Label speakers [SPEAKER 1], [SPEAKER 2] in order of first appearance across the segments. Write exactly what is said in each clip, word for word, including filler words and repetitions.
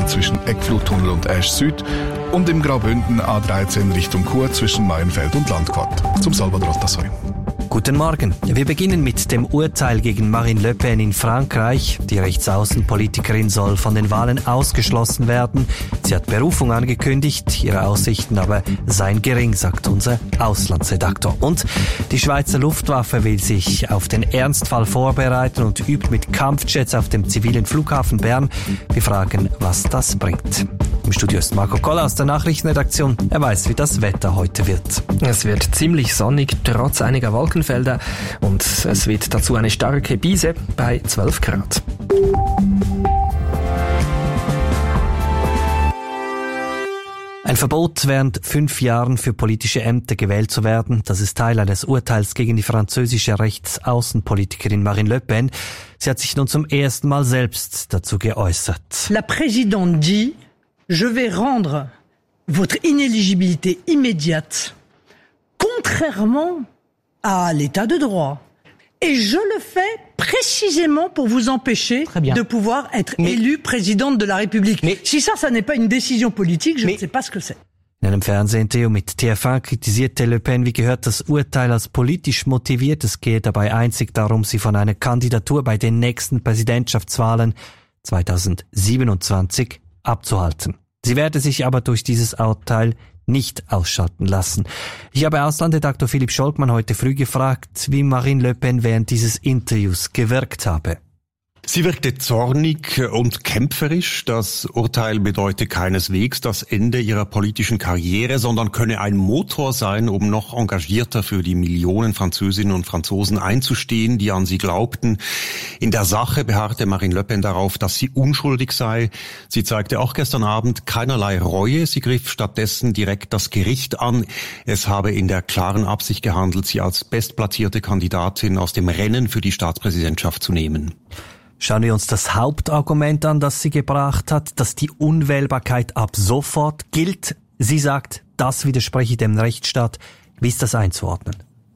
[SPEAKER 1] zwischen Eckfluttunnel und Esch Süd und im Graubünden A dreizehn Richtung Chur zwischen Maienfeld und Landquart. Zum Salvador Tassoy.
[SPEAKER 2] Guten Morgen. Wir beginnen mit dem Urteil gegen Marine Le Pen in Frankreich. Die Rechtsaußenpolitikerin soll von den Wahlen ausgeschlossen werden. Sie hat Berufung angekündigt, ihre Aussichten aber seien gering, sagt unser Auslandsredaktor. Und die Schweizer Luftwaffe will sich auf den Ernstfall vorbereiten und übt mit Kampfjets auf dem zivilen Flughafen Bern. Wir fragen, was das bringt. Im Studio ist Marco Koller aus der Nachrichtenredaktion. Er weiß, wie das Wetter heute wird.
[SPEAKER 3] Es wird ziemlich sonnig, trotz einiger Wolkenfelder. Und es wird dazu eine starke Brise bei zwölf Grad.
[SPEAKER 2] Ein Verbot, während fünf Jahren für politische Ämter gewählt zu werden, das ist Teil eines Urteils gegen die französische Rechtsaußenpolitikerin Marine Le Pen. Sie hat sich nun zum ersten Mal selbst dazu geäußert.
[SPEAKER 4] La présidente dit, je vais rendre votre inéligibilité immédiate, contrairement à l'état de droit. Et je le fais précisément pour vous empêcher de pouvoir être mais, élu présidente de la République. Mais, si ça, ça n'est pas une décision politique, je mais, ne sais pas ce que c'est.
[SPEAKER 2] In einem Fernsehinterview mit T F eins kritisierte Le Pen, wie gehört, das Urteil als politisch motiviert. Es gehe dabei einzig darum, sie von einer Kandidatur bei den nächsten Präsidentschaftswahlen zweitausendsiebenundzwanzig abzuhalten. Sie werde sich aber durch dieses Urteil nicht ausschalten lassen. Ich habe Auslandsredaktor Philipp Scholkmann heute früh gefragt, wie Marine Le Pen während dieses Interviews gewirkt habe.
[SPEAKER 5] Sie wirkte zornig und kämpferisch. Das Urteil bedeute keineswegs das Ende ihrer politischen Karriere, sondern könne ein Motor sein, um noch engagierter für die Millionen Französinnen und Franzosen einzustehen, die an sie glaubten. In der Sache beharrte Marine Le Pen darauf, dass sie unschuldig sei. Sie zeigte auch gestern Abend keinerlei Reue. Sie griff stattdessen direkt das Gericht an. Es habe in der klaren Absicht gehandelt, sie als bestplatzierte Kandidatin aus dem Rennen für die Staatspräsidentschaft zu nehmen.
[SPEAKER 2] Schauen wir uns das Hauptargument an, das sie gebracht hat, dass die Unwählbarkeit ab sofort gilt. Sie sagt, das widerspreche dem Rechtsstaat. Wie ist das einzuordnen?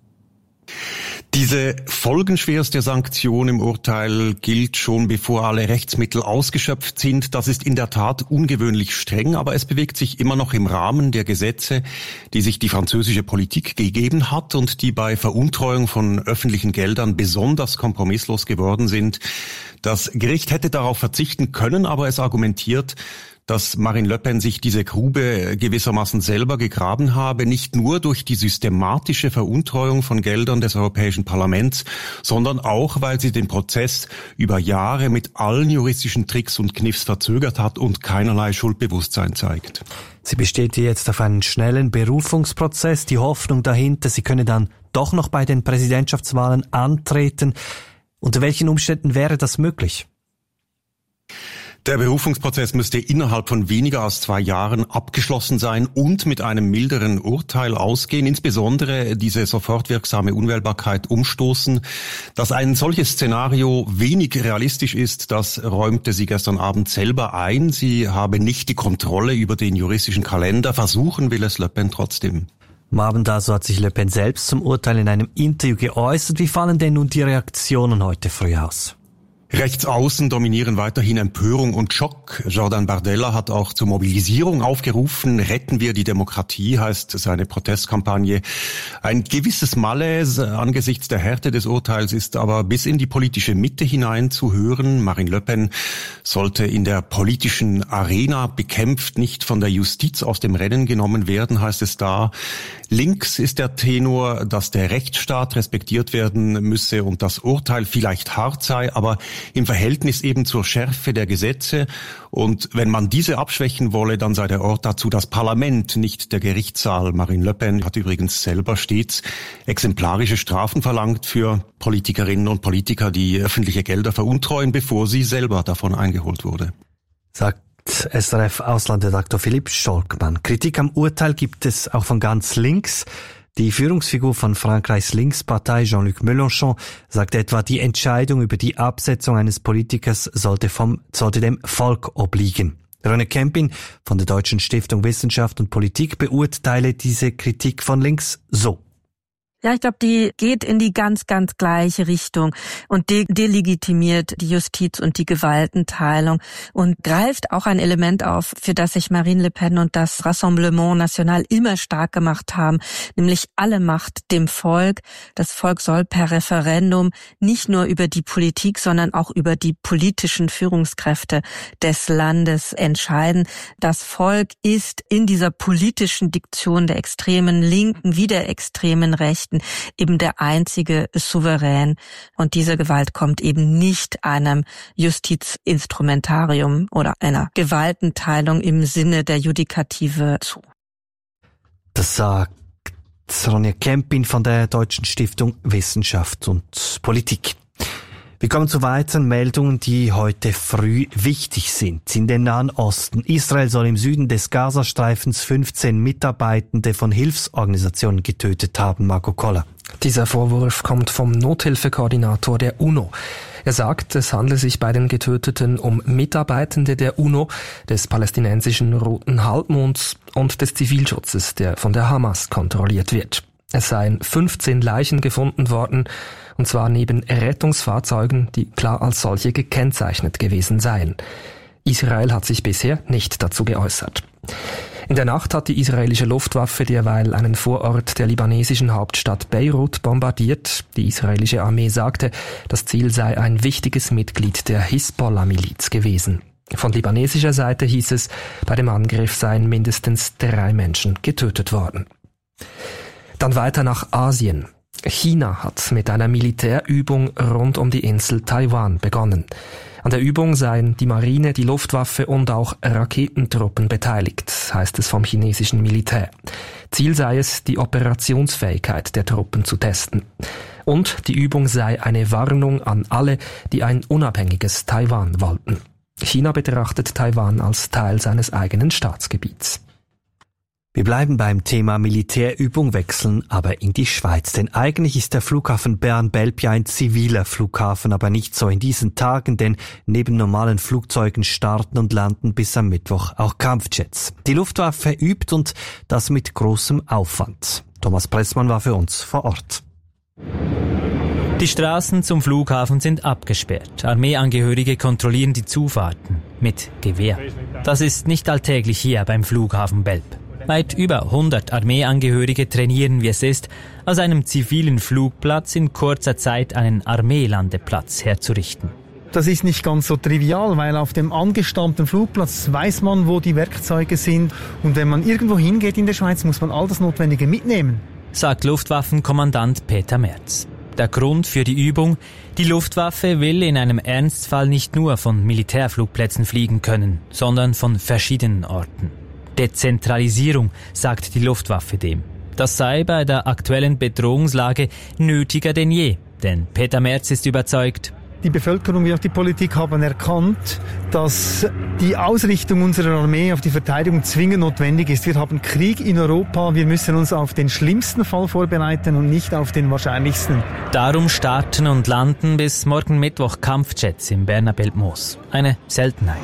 [SPEAKER 5] Diese folgenschwerste Sanktion im Urteil gilt schon, bevor alle Rechtsmittel ausgeschöpft sind. Das ist in der Tat ungewöhnlich streng, aber es bewegt sich immer noch im Rahmen der Gesetze, die sich die französische Politik gegeben hat und die bei Veruntreuung von öffentlichen Geldern besonders kompromisslos geworden sind. Das Gericht hätte darauf verzichten können, aber es argumentiert, dass Marine Le Pen sich diese Grube gewissermaßen selber gegraben habe, nicht nur durch die systematische Veruntreuung von Geldern des Europäischen Parlaments, sondern auch, weil sie den Prozess über Jahre mit allen juristischen Tricks und Kniffs verzögert hat und keinerlei Schuldbewusstsein zeigt.
[SPEAKER 2] Sie besteht jetzt auf einen schnellen Berufungsprozess, die Hoffnung dahinter, sie könne dann doch noch bei den Präsidentschaftswahlen antreten. Unter welchen Umständen wäre das möglich?
[SPEAKER 5] Der Berufungsprozess müsste innerhalb von weniger als zwei Jahren abgeschlossen sein und mit einem milderen Urteil ausgehen, insbesondere diese sofort wirksame Unwählbarkeit umstoßen. Dass ein solches Szenario wenig realistisch ist, das räumte sie gestern Abend selber ein. Sie habe nicht die Kontrolle über den juristischen Kalender. Versuchen will es Le Pen trotzdem.
[SPEAKER 2] Am Abend also hat sich Le Pen selbst zum Urteil in einem Interview geäußert. Wie fallen denn nun die Reaktionen heute früh aus?
[SPEAKER 5] Rechtsaußen dominieren weiterhin Empörung und Schock. Jordan Bardella hat auch zur Mobilisierung aufgerufen. Retten wir die Demokratie, heißt seine Protestkampagne. Ein gewisses Malaise angesichts der Härte des Urteils ist aber bis in die politische Mitte hinein zu hören. Marine Le Pen sollte in der politischen Arena bekämpft, nicht von der Justiz aus dem Rennen genommen werden, heißt es da. Links ist der Tenor, dass der Rechtsstaat respektiert werden müsse und das Urteil vielleicht hart sei, aber im Verhältnis eben zur Schärfe der Gesetze. Und wenn man diese abschwächen wolle, dann sei der Ort dazu das Parlament, nicht der Gerichtssaal. Marine Le Pen hat übrigens selber stets exemplarische Strafen verlangt für Politikerinnen und Politiker, die öffentliche Gelder veruntreuen, bevor sie selber davon eingeholt wurde.
[SPEAKER 2] Sagt S R F-Auslandsredaktor Philipp Scholkmann. Kritik am Urteil gibt es auch von ganz links. Die Führungsfigur von Frankreichs Linkspartei, Jean-Luc Mélenchon, sagt etwa, die Entscheidung über die Absetzung eines Politikers sollte vom, sollte dem Volk obliegen. René Kempin von der Deutschen Stiftung Wissenschaft und Politik beurteile diese Kritik von links so.
[SPEAKER 6] Ja, ich glaube, die geht in die ganz, ganz gleiche Richtung und de- delegitimiert die Justiz und die Gewaltenteilung und greift auch ein Element auf, für das sich Marine Le Pen und das Rassemblement National immer stark gemacht haben, nämlich alle Macht dem Volk. Das Volk soll per Referendum nicht nur über die Politik, sondern auch über die politischen Führungskräfte des Landes entscheiden. Das Volk ist in dieser politischen Diktion der extremen Linken wie der extremen Rechten eben der einzige Souverän. Und diese Gewalt kommt eben nicht einem Justizinstrumentarium oder einer Gewaltenteilung im Sinne der Judikative zu.
[SPEAKER 2] Das sagt Ronja Kempin von der Deutschen Stiftung Wissenschaft und Politik. Wir kommen zu weiteren Meldungen, die heute früh wichtig sind. In den Nahen Osten. Israel soll im Süden des Gazastreifens fünfzehn Mitarbeitende von Hilfsorganisationen getötet haben. Marco Koller.
[SPEAKER 3] Dieser Vorwurf kommt vom Nothilfekoordinator der UNO. Er sagt, es handle sich bei den Getöteten um Mitarbeitende der UNO, des palästinensischen Roten Halbmonds und des Zivilschutzes, der von der Hamas kontrolliert wird. Es seien fünfzehn Leichen gefunden worden, und zwar neben Rettungsfahrzeugen, die klar als solche gekennzeichnet gewesen seien. Israel hat sich bisher nicht dazu geäußert. In der Nacht hat die israelische Luftwaffe derweil einen Vorort der libanesischen Hauptstadt Beirut bombardiert. Die israelische Armee sagte, das Ziel sei ein wichtiges Mitglied der Hisbollah-Miliz gewesen. Von libanesischer Seite hieß es, bei dem Angriff seien mindestens drei Menschen getötet worden. Dann weiter nach Asien. China hat mit einer Militärübung rund um die Insel Taiwan begonnen. An der Übung seien die Marine, die Luftwaffe und auch Raketentruppen beteiligt, heißt es vom chinesischen Militär. Ziel sei es, die Operationsfähigkeit der Truppen zu testen. Und die Übung sei eine Warnung an alle, die ein unabhängiges Taiwan wollten. China betrachtet Taiwan als Teil seines eigenen Staatsgebiets.
[SPEAKER 2] Wir bleiben beim Thema Militärübung, wechseln aber in die Schweiz. Denn eigentlich ist der Flughafen Bern-Belp ja ein ziviler Flughafen, aber nicht so in diesen Tagen, denn neben normalen Flugzeugen starten und landen bis am Mittwoch auch Kampfjets. Die Luftwaffe übt und das mit großem Aufwand. Thomas Pressmann war für uns vor Ort.
[SPEAKER 7] Die Straßen zum Flughafen sind abgesperrt. Armeeangehörige kontrollieren die Zufahrten mit Gewehr. Das ist nicht alltäglich hier beim Flughafen Belp. Weit über hundert Armeeangehörige trainieren, wie es ist, aus einem zivilen Flugplatz in kurzer Zeit einen Armeelandeplatz herzurichten.
[SPEAKER 8] Das ist nicht ganz so trivial, weil auf dem angestammten Flugplatz weiß man, wo die Werkzeuge sind. Und wenn man irgendwo hingeht in der Schweiz, muss man all das Notwendige mitnehmen,
[SPEAKER 7] sagt Luftwaffenkommandant Peter Merz. Der Grund für die Übung: Die Luftwaffe will in einem Ernstfall nicht nur von Militärflugplätzen fliegen können, sondern von verschiedenen Orten. Dezentralisierung, sagt die Luftwaffe dem. Das sei bei der aktuellen Bedrohungslage nötiger denn je. Denn Peter Merz ist überzeugt,
[SPEAKER 8] die Bevölkerung wie auch die Politik haben erkannt, dass die Ausrichtung unserer Armee auf die Verteidigung zwingend notwendig ist. Wir haben Krieg in Europa, wir müssen uns auf den schlimmsten Fall vorbereiten und nicht auf den wahrscheinlichsten.
[SPEAKER 7] Darum starten und landen bis morgen Mittwoch Kampfjets im Berner Belpmoos. Eine Seltenheit.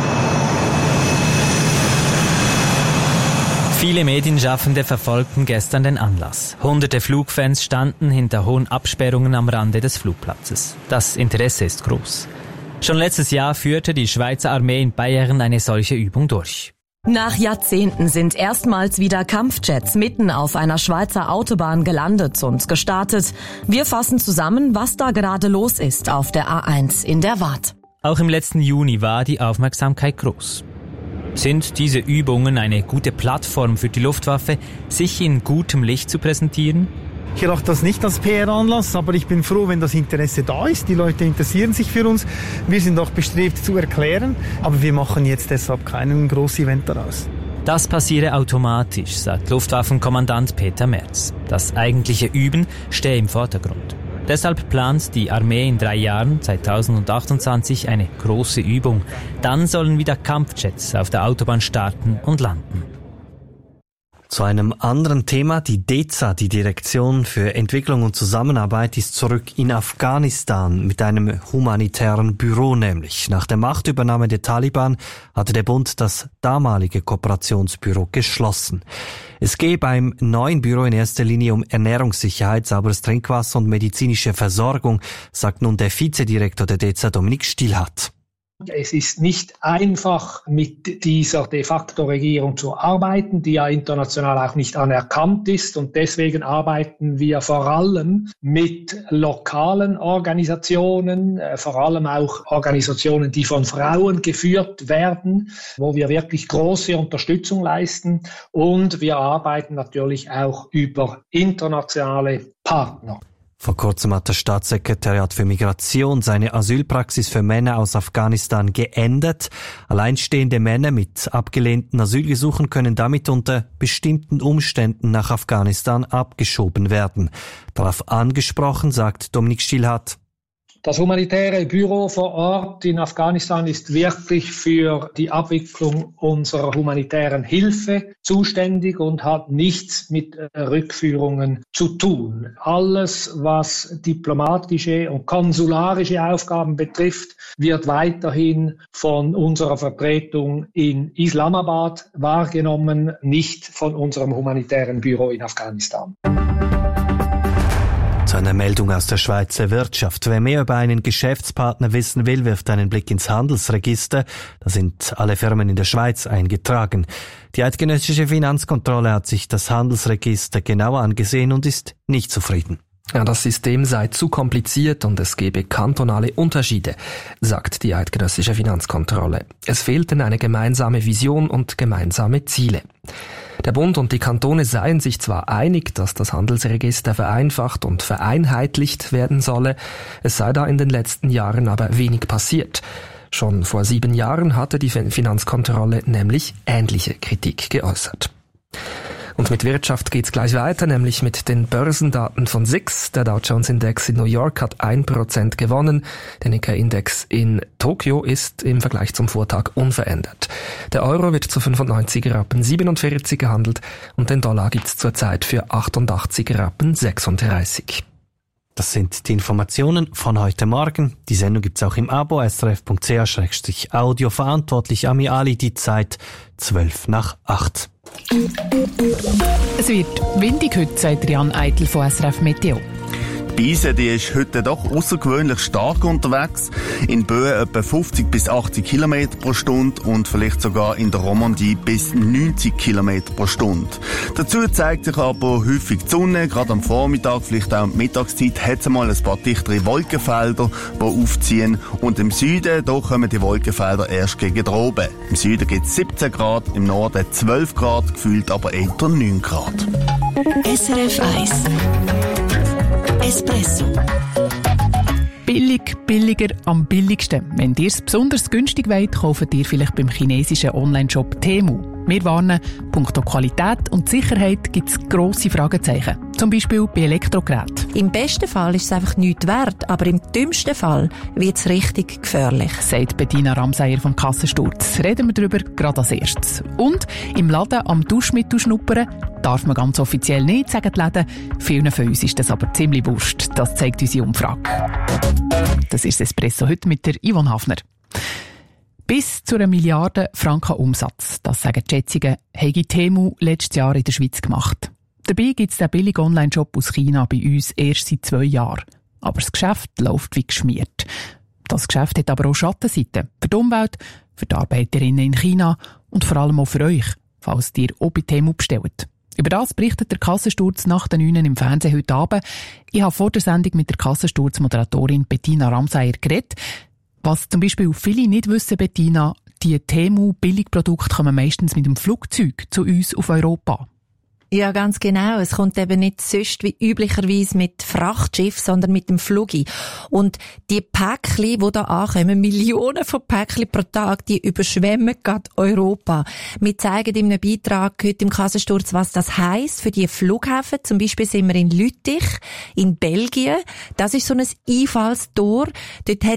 [SPEAKER 7] Viele Medienschaffende verfolgten gestern den Anlass. Hunderte Flugfans standen hinter hohen Absperrungen am Rande des Flugplatzes. Das Interesse ist groß. Schon letztes Jahr führte die Schweizer Armee in Bayern eine solche Übung durch.
[SPEAKER 9] Nach Jahrzehnten sind erstmals wieder Kampfjets mitten auf einer Schweizer Autobahn gelandet und gestartet. Wir fassen zusammen, was da gerade los ist auf der A eins in der Waadt.
[SPEAKER 7] Auch im letzten Juni war die Aufmerksamkeit groß. Sind diese Übungen eine gute Plattform für die Luftwaffe, sich in gutem Licht zu präsentieren?
[SPEAKER 8] Ich erachte das nicht als P R-Anlass, aber ich bin froh, wenn das Interesse da ist. Die Leute interessieren sich für uns. Wir sind auch bestrebt zu erklären, aber wir machen jetzt deshalb keinen Groß-Event daraus.
[SPEAKER 7] Das passiere automatisch, sagt Luftwaffenkommandant Peter Merz. Das eigentliche Üben stehe im Vordergrund. Deshalb plant die Armee in drei Jahren, zweitausendachtundzwanzig, eine große Übung. Dann sollen wieder Kampfjets auf der Autobahn starten und landen.
[SPEAKER 2] Zu einem anderen Thema. Die D E Z A, die Direktion für Entwicklung und Zusammenarbeit, ist zurück in Afghanistan mit einem humanitären Büro nämlich. Nach der Machtübernahme der Taliban hatte der Bund das damalige Kooperationsbüro geschlossen. Es gehe beim neuen Büro in erster Linie um Ernährungssicherheit, sauberes Trinkwasser und medizinische Versorgung, sagt nun der Vizedirektor der D E Z A, Dominik Stillhardt.
[SPEAKER 10] Es ist nicht einfach, mit dieser de facto Regierung zu arbeiten, die ja international auch nicht anerkannt ist. Und deswegen arbeiten wir vor allem mit lokalen Organisationen, vor allem auch Organisationen, die von Frauen geführt werden, wo wir wirklich große Unterstützung leisten. Und wir arbeiten natürlich auch über internationale Partner.
[SPEAKER 2] Vor kurzem hat das Staatssekretariat für Migration seine Asylpraxis für Männer aus Afghanistan geändert. Alleinstehende Männer mit abgelehnten Asylgesuchen können damit unter bestimmten Umständen nach Afghanistan abgeschoben werden. Darauf angesprochen, sagt Dominik Stillhardt:
[SPEAKER 10] Das humanitäre Büro vor Ort in Afghanistan ist wirklich für die Abwicklung unserer humanitären Hilfe zuständig und hat nichts mit Rückführungen zu tun. Alles, was diplomatische und konsularische Aufgaben betrifft, wird weiterhin von unserer Vertretung in Islamabad wahrgenommen, nicht von unserem humanitären Büro in Afghanistan.
[SPEAKER 2] Zu einer Meldung aus der Schweizer Wirtschaft. Wer mehr über einen Geschäftspartner wissen will, wirft einen Blick ins Handelsregister. Da sind alle Firmen in der Schweiz eingetragen. Die eidgenössische Finanzkontrolle hat sich das Handelsregister genauer angesehen und ist nicht zufrieden.
[SPEAKER 3] Ja, das System sei zu kompliziert und es gebe kantonale Unterschiede, sagt die eidgenössische Finanzkontrolle. Es fehlten eine gemeinsame Vision und gemeinsame Ziele. Der Bund und die Kantone seien sich zwar einig, dass das Handelsregister vereinfacht und vereinheitlicht werden solle, es sei da in den letzten Jahren aber wenig passiert. Schon vor sieben Jahren hatte die Finanzkontrolle nämlich ähnliche Kritik geäußert. Und mit Wirtschaft geht's gleich weiter, nämlich mit den Börsendaten von S I X. Der Dow Jones Index in New York hat ein Prozent gewonnen. Der Nikkei-Index in Tokio ist im Vergleich zum Vortag unverändert. Der Euro wird zu fünfundneunzig Rappen siebenundvierzig gehandelt und den Dollar gibt's zurzeit für achtundachtzig Rappen sechsunddreißig.
[SPEAKER 2] Das sind die Informationen von heute Morgen. Die Sendung gibt's auch im Abo s r f punkt c h slash audio. Verantwortlich Ami Ali, die Zeit zwölf nach acht.
[SPEAKER 11] Es wird windig heute, sagt Jan Eitel von S R F Meteo.
[SPEAKER 12] Die Bise, die ist heute doch außergewöhnlich stark unterwegs. In Böen etwa fünfzig bis achtzig Kilometer pro Stunde und vielleicht sogar in der Romandie bis neunzig Kilometer pro Stunde. Dazu zeigt sich aber häufig die Sonne. Gerade am Vormittag, vielleicht auch in der Mittagszeit, hat es mal ein paar dichtere Wolkenfelder, die aufziehen. Und im Süden, da kommen die Wolkenfelder erst gegen oben. Im Süden gibt es siebzehn Grad, im Norden zwölf Grad, gefühlt aber eher neun Grad.
[SPEAKER 13] S R F eins Espresso.
[SPEAKER 11] Billig, billiger, am billigsten. Wenn ihr es besonders günstig wollt, kauft ihr vielleicht beim chinesischen Online-Shop Temu. Wir warnen, punkto Qualität und Sicherheit gibt es grosse Fragezeichen. Zum Beispiel bei Elektrogeräten.
[SPEAKER 14] Im besten Fall ist es einfach nichts wert, aber im dümmsten Fall wird es richtig gefährlich,
[SPEAKER 11] sagt Bettina Ramseyer vom Kassensturz. Reden wir darüber gerade als erstes. Und im Laden am Duschmittel schnuppern darf man ganz offiziell nicht, sagen die Läden. Vielen von uns ist das aber ziemlich wurscht. Das zeigt unsere Umfrage. Das ist Espresso heute mit der Yvonne Hafner. Bis zu einer Milliarde Franken Umsatz, das sagen die Schätzungen, habe Temu letztes Jahr in der Schweiz gemacht. Dabei gibt es den billigen Online-Shop aus China bei uns erst seit zwei Jahren. Aber das Geschäft läuft wie geschmiert. Das Geschäft hat aber auch Schattenseiten. Für die Umwelt, für die Arbeiterinnen in China und vor allem auch für euch, falls ihr auch bei Temu bestellt. Über das berichtet der Kassensturz nach den neun im Fernsehen heute Abend. Ich habe vor der Sendung mit der Kassensturz-Moderatorin Bettina Ramseyer geredet. Was zum Beispiel viele nicht wissen, Bettina, die Temu-Billigprodukte kommen meistens mit dem Flugzeug zu uns auf Europa.
[SPEAKER 14] Ja, ganz genau. Es kommt eben nicht sonst wie üblicherweise mit Frachtschiff, sondern mit dem Flugi. Und die Päckchen, die da ankommen, Millionen von Päckchen pro Tag, die überschwemmen gerade Europa. Wir zeigen in einem Beitrag heute im Kassensturz, was das heisst für die Flughäfen. Zum Beispiel sind wir in Lüttich, in Belgien. Das ist so ein Einfallstor. Dort hat es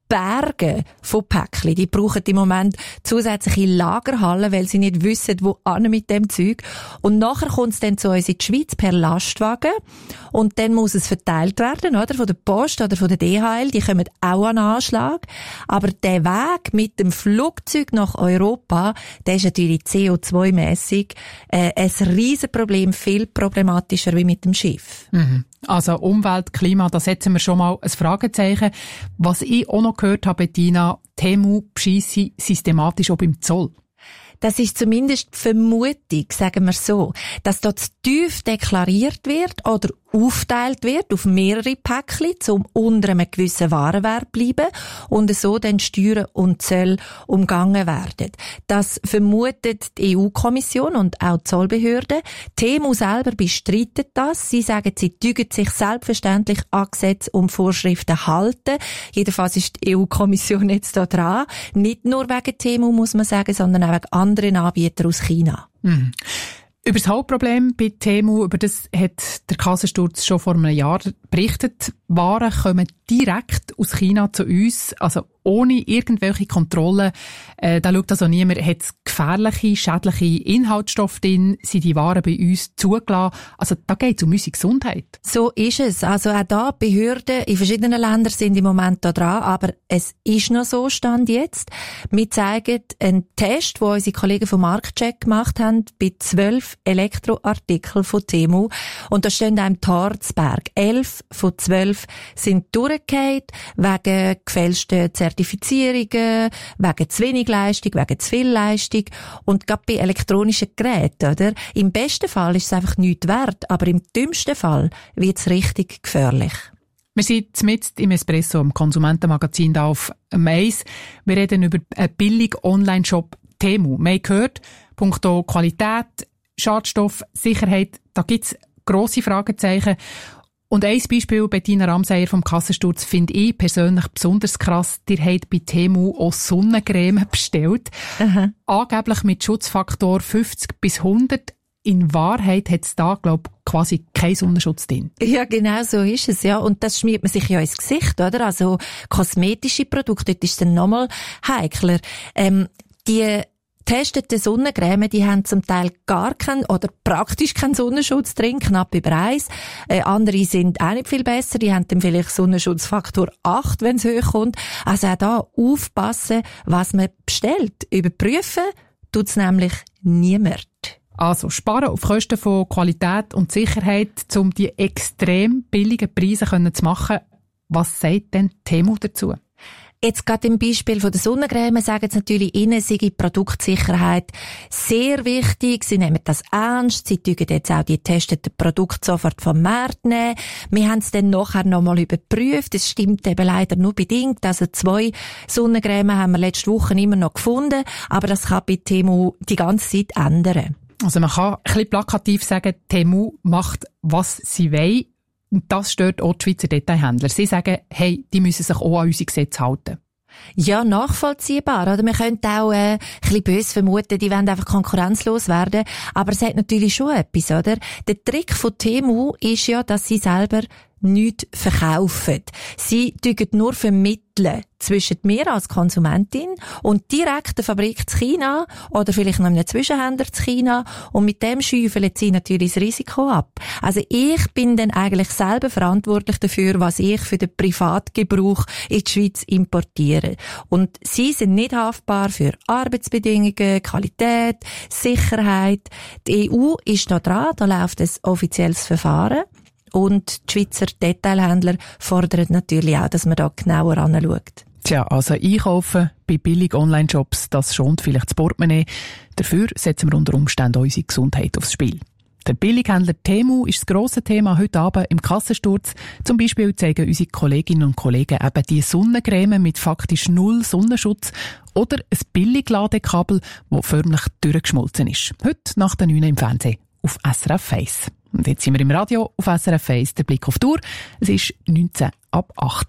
[SPEAKER 14] Berge von Päckchen. Die brauchen im Moment zusätzliche Lagerhallen, weil sie nicht wissen, wo an mit dem Zeug. Und nachher kommt es dann zu uns in die Schweiz per Lastwagen. Und dann muss es verteilt werden, oder? Von der Post oder von der D H L. Die kommen auch an Anschlag. Aber der Weg mit dem Flugzeug nach Europa, der ist natürlich C O zwei mässig äh, ein Riesenproblem, viel problematischer wie mit dem Schiff.
[SPEAKER 11] Mhm. Also Umwelt, Klima, da setzen wir schon mal ein Fragezeichen. Was ich auch noch gehört habe, Bettina, Temu bescheisse systematisch auch beim Zoll.
[SPEAKER 14] Das ist zumindest die Vermutung, sagen wir so, dass dort zu tief deklariert wird oder aufteilt wird auf mehrere Päckchen, um unter einem gewissen Warenwert zu bleiben und so dann Steuern und Zölle umgangen werden. Das vermutet die E U-Kommission und auch die Zollbehörden. Temu selber bestreitet das. Sie sagen, sie tügen sich selbstverständlich an Gesetze und Vorschriften halten. Jedenfalls ist die E U-Kommission jetzt da dran. Nicht nur wegen Temu, muss man sagen, sondern auch wegen anderen Anbietern aus China.
[SPEAKER 11] Mhm. Über das Hauptproblem bei Temu, über das hat der Kassensturz schon vor einem Jahr berichtet. Waren kommen direkt aus China zu uns, also ohne irgendwelche Kontrollen. Äh, da schaut also niemand, hat es gefährliche, schädliche Inhaltsstoffe drin, sind die Waren bei uns zugelassen. Also da geht es um unsere Gesundheit.
[SPEAKER 14] So ist es. Also auch da, Behörden in verschiedenen Ländern sind im Moment da dran, aber es ist noch so, Stand jetzt. Wir zeigen einen Test, den unsere Kollegen vom Marktcheck gemacht haben, bei zwölf Elektroartikeln von Temu. Und da stehen auch im Torzberg. Elf von zwölf sind durchgefallen, wegen gefälschten Zertifizierungen, wegen zu wenig Leistung, wegen zu viel Leistung. Und gerade bei elektronischen Geräten, oder? Im besten Fall ist es einfach nichts wert, aber im dümmsten Fall wird es richtig gefährlich.
[SPEAKER 11] Wir sind mitten im Espresso, im Konsumentenmagazin da auf Mais. Wir reden über einen billigen Online-Shop Temu. Wir haben gehört, punkto Qualität, Schadstoff, Sicherheit, da gibt's grosse Fragezeichen. Und ein Beispiel, Bettina Ramseyer vom Kassensturz, finde ich persönlich besonders krass. Ihr habt bei Temu auch Sonnencreme bestellt. Aha. Angeblich mit Schutzfaktor fünfzig bis hundert. In Wahrheit hat es da, glaube ich, quasi keinen Sonnenschutz drin.
[SPEAKER 14] Ja, genau so ist es, ja. Und das schmiert man sich ja ins Gesicht, oder? Also kosmetische Produkte, dort ist es dann nochmal heikler. Ähm, die testete Sonnencreme, die haben zum Teil gar keinen oder praktisch keinen Sonnenschutz drin, knapp über eins. Äh, andere sind auch nicht viel besser, die haben dann vielleicht Sonnenschutzfaktor acht, wenn es hochkommt. Also auch da aufpassen, was man bestellt. Überprüfen tut's nämlich niemand.
[SPEAKER 11] Also sparen auf Kosten von Qualität und Sicherheit, um die extrem billigen Preise zu machen. Was sagt denn Temu dazu?
[SPEAKER 14] Jetzt gerade im Beispiel von der Sonnencreme sagen sie natürlich, ihnen sei die Produktsicherheit sehr wichtig. Sie nehmen das ernst. Sie tun jetzt auch die getesteten Produkte sofort vom Markt nehmen. Wir haben es dann nachher nochmal überprüft. Es stimmt eben leider nur bedingt. Also zwei Sonnencreme haben wir letzte Woche immer noch gefunden. Aber das kann bei Temu die ganze Zeit ändern.
[SPEAKER 11] Also man kann ein bisschen plakativ sagen, Temu macht, was sie wollen. Und das stört auch die Schweizer Detailhändler. Sie sagen, hey, die müssen sich auch an unsere Gesetze halten.
[SPEAKER 14] Ja, nachvollziehbar, oder? Man könnte auch äh, ein bisschen böse vermuten, die wollen einfach konkurrenzlos werden. Aber es hat natürlich schon etwas, oder? Der Trick von Temu ist ja, dass sie selber nichts verkaufen. Sie tun nur vermitteln zwischen mir als Konsumentin und direkt der Fabrik zu China oder vielleicht noch einem Zwischenhändler zu China und mit dem schäufeln sie natürlich das Risiko ab. Also ich bin dann eigentlich selber verantwortlich dafür, was ich für den Privatgebrauch in die Schweiz importiere. Und sie sind nicht haftbar für Arbeitsbedingungen, Qualität, Sicherheit. Die E U ist da dran, da läuft ein offizielles Verfahren. Und die Schweizer Detailhändler fordern natürlich auch, dass man da genauer anschaut.
[SPEAKER 11] Tja, also einkaufen bei billigen Online-Shops, das schont vielleicht das Portemonnaie. Dafür setzen wir unter Umständen unsere Gesundheit aufs Spiel. Der Billighändler Temu ist das grosse Thema heute Abend im Kassensturz. Zum Beispiel zeigen unsere Kolleginnen und Kollegen eben die Sonnencreme mit faktisch null Sonnenschutz oder ein Billigladekabel, das förmlich durchgeschmolzen ist. Heute nach der neun im Fernsehen auf S R F eins. Und jetzt sind wir im Radio auf S R F eins, der Blick auf die Uhr. Es ist neunzehn ab acht.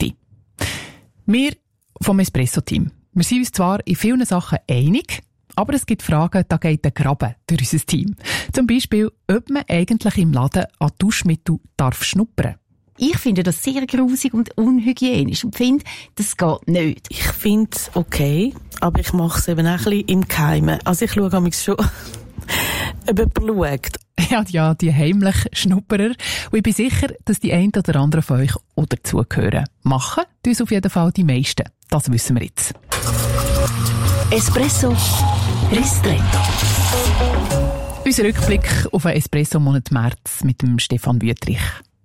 [SPEAKER 11] Wir vom Espresso-Team, wir sind uns zwar in vielen Sachen einig, aber es gibt Fragen, da geht der Graben durch unser Team. Zum Beispiel, ob man eigentlich im Laden an Duschmittel darf schnuppern.
[SPEAKER 15] Ich finde das sehr grusig und unhygienisch und finde, das geht nicht.
[SPEAKER 16] Ich finde es okay, aber ich mache es eben auch ein bisschen im Geheimen. Also ich schaue manchmal schon, ob jemand schaut.
[SPEAKER 11] Ja, ja, die heimlichen Schnupperer. Und ich bin sicher, dass die einen oder anderen von euch auch dazugehören. Machen tun es auf jeden Fall die meisten. Das wissen wir jetzt.
[SPEAKER 13] Espresso Ristretto.
[SPEAKER 11] Unser Rückblick auf einen Espresso-Monat März mit dem Stefan Wüthrich.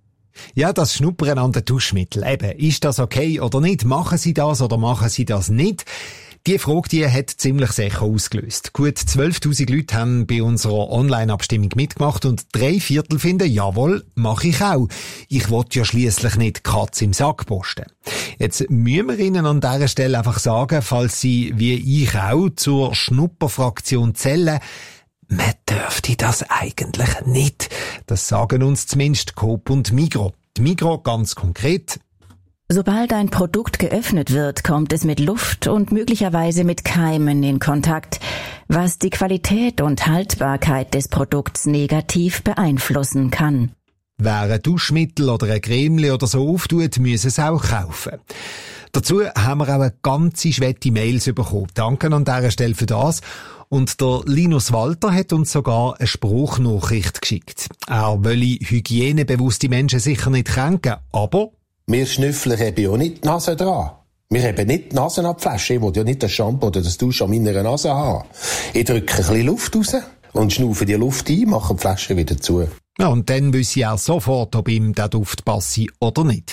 [SPEAKER 17] Ja, das Schnuppern an den Duschmitteln. Eben, ist das okay oder nicht? Machen Sie das oder machen Sie das nicht? Die Frage, die hat ziemlich sicher ausgelöst. Gut zwölftausend Leute haben bei unserer Online-Abstimmung mitgemacht und drei Viertel finden, jawohl, mache ich auch. Ich will ja schliesslich nicht Katz im Sack posten. Jetzt müssen wir Ihnen an dieser Stelle einfach sagen, falls Sie, wie ich auch, zur Schnupperfraktion zählen, man dürfte das eigentlich nicht. Das sagen uns zumindest Coop und Migros. Die Migros ganz konkret:
[SPEAKER 18] Sobald ein Produkt geöffnet wird, kommt es mit Luft und möglicherweise mit Keimen in Kontakt, was die Qualität und Haltbarkeit des Produkts negativ beeinflussen kann.
[SPEAKER 17] Wer ein Duschmittel oder ein Cremeli oder so auftut, müssen es auch kaufen. Dazu haben wir auch eine ganze Schwette Mails bekommen. Danke an dieser Stelle für das. Und der Linus Walter hat uns sogar eine Spruchnachricht geschickt. Er wolle hygienebewusste Menschen sicher nicht kränken, aber
[SPEAKER 19] wir Schnüffler haben ja nicht die Nase dran. Wir haben nicht die Nase an die Flasche. Ich will ja nicht das Shampoo oder das Dusch an meiner Nase haben. Ich drücke ein bisschen Luft raus und schnaufe die Luft ein, mache die Flasche wieder zu.
[SPEAKER 17] Ja, und dann wüsste er sofort, ob ihm der Duft passe oder nicht.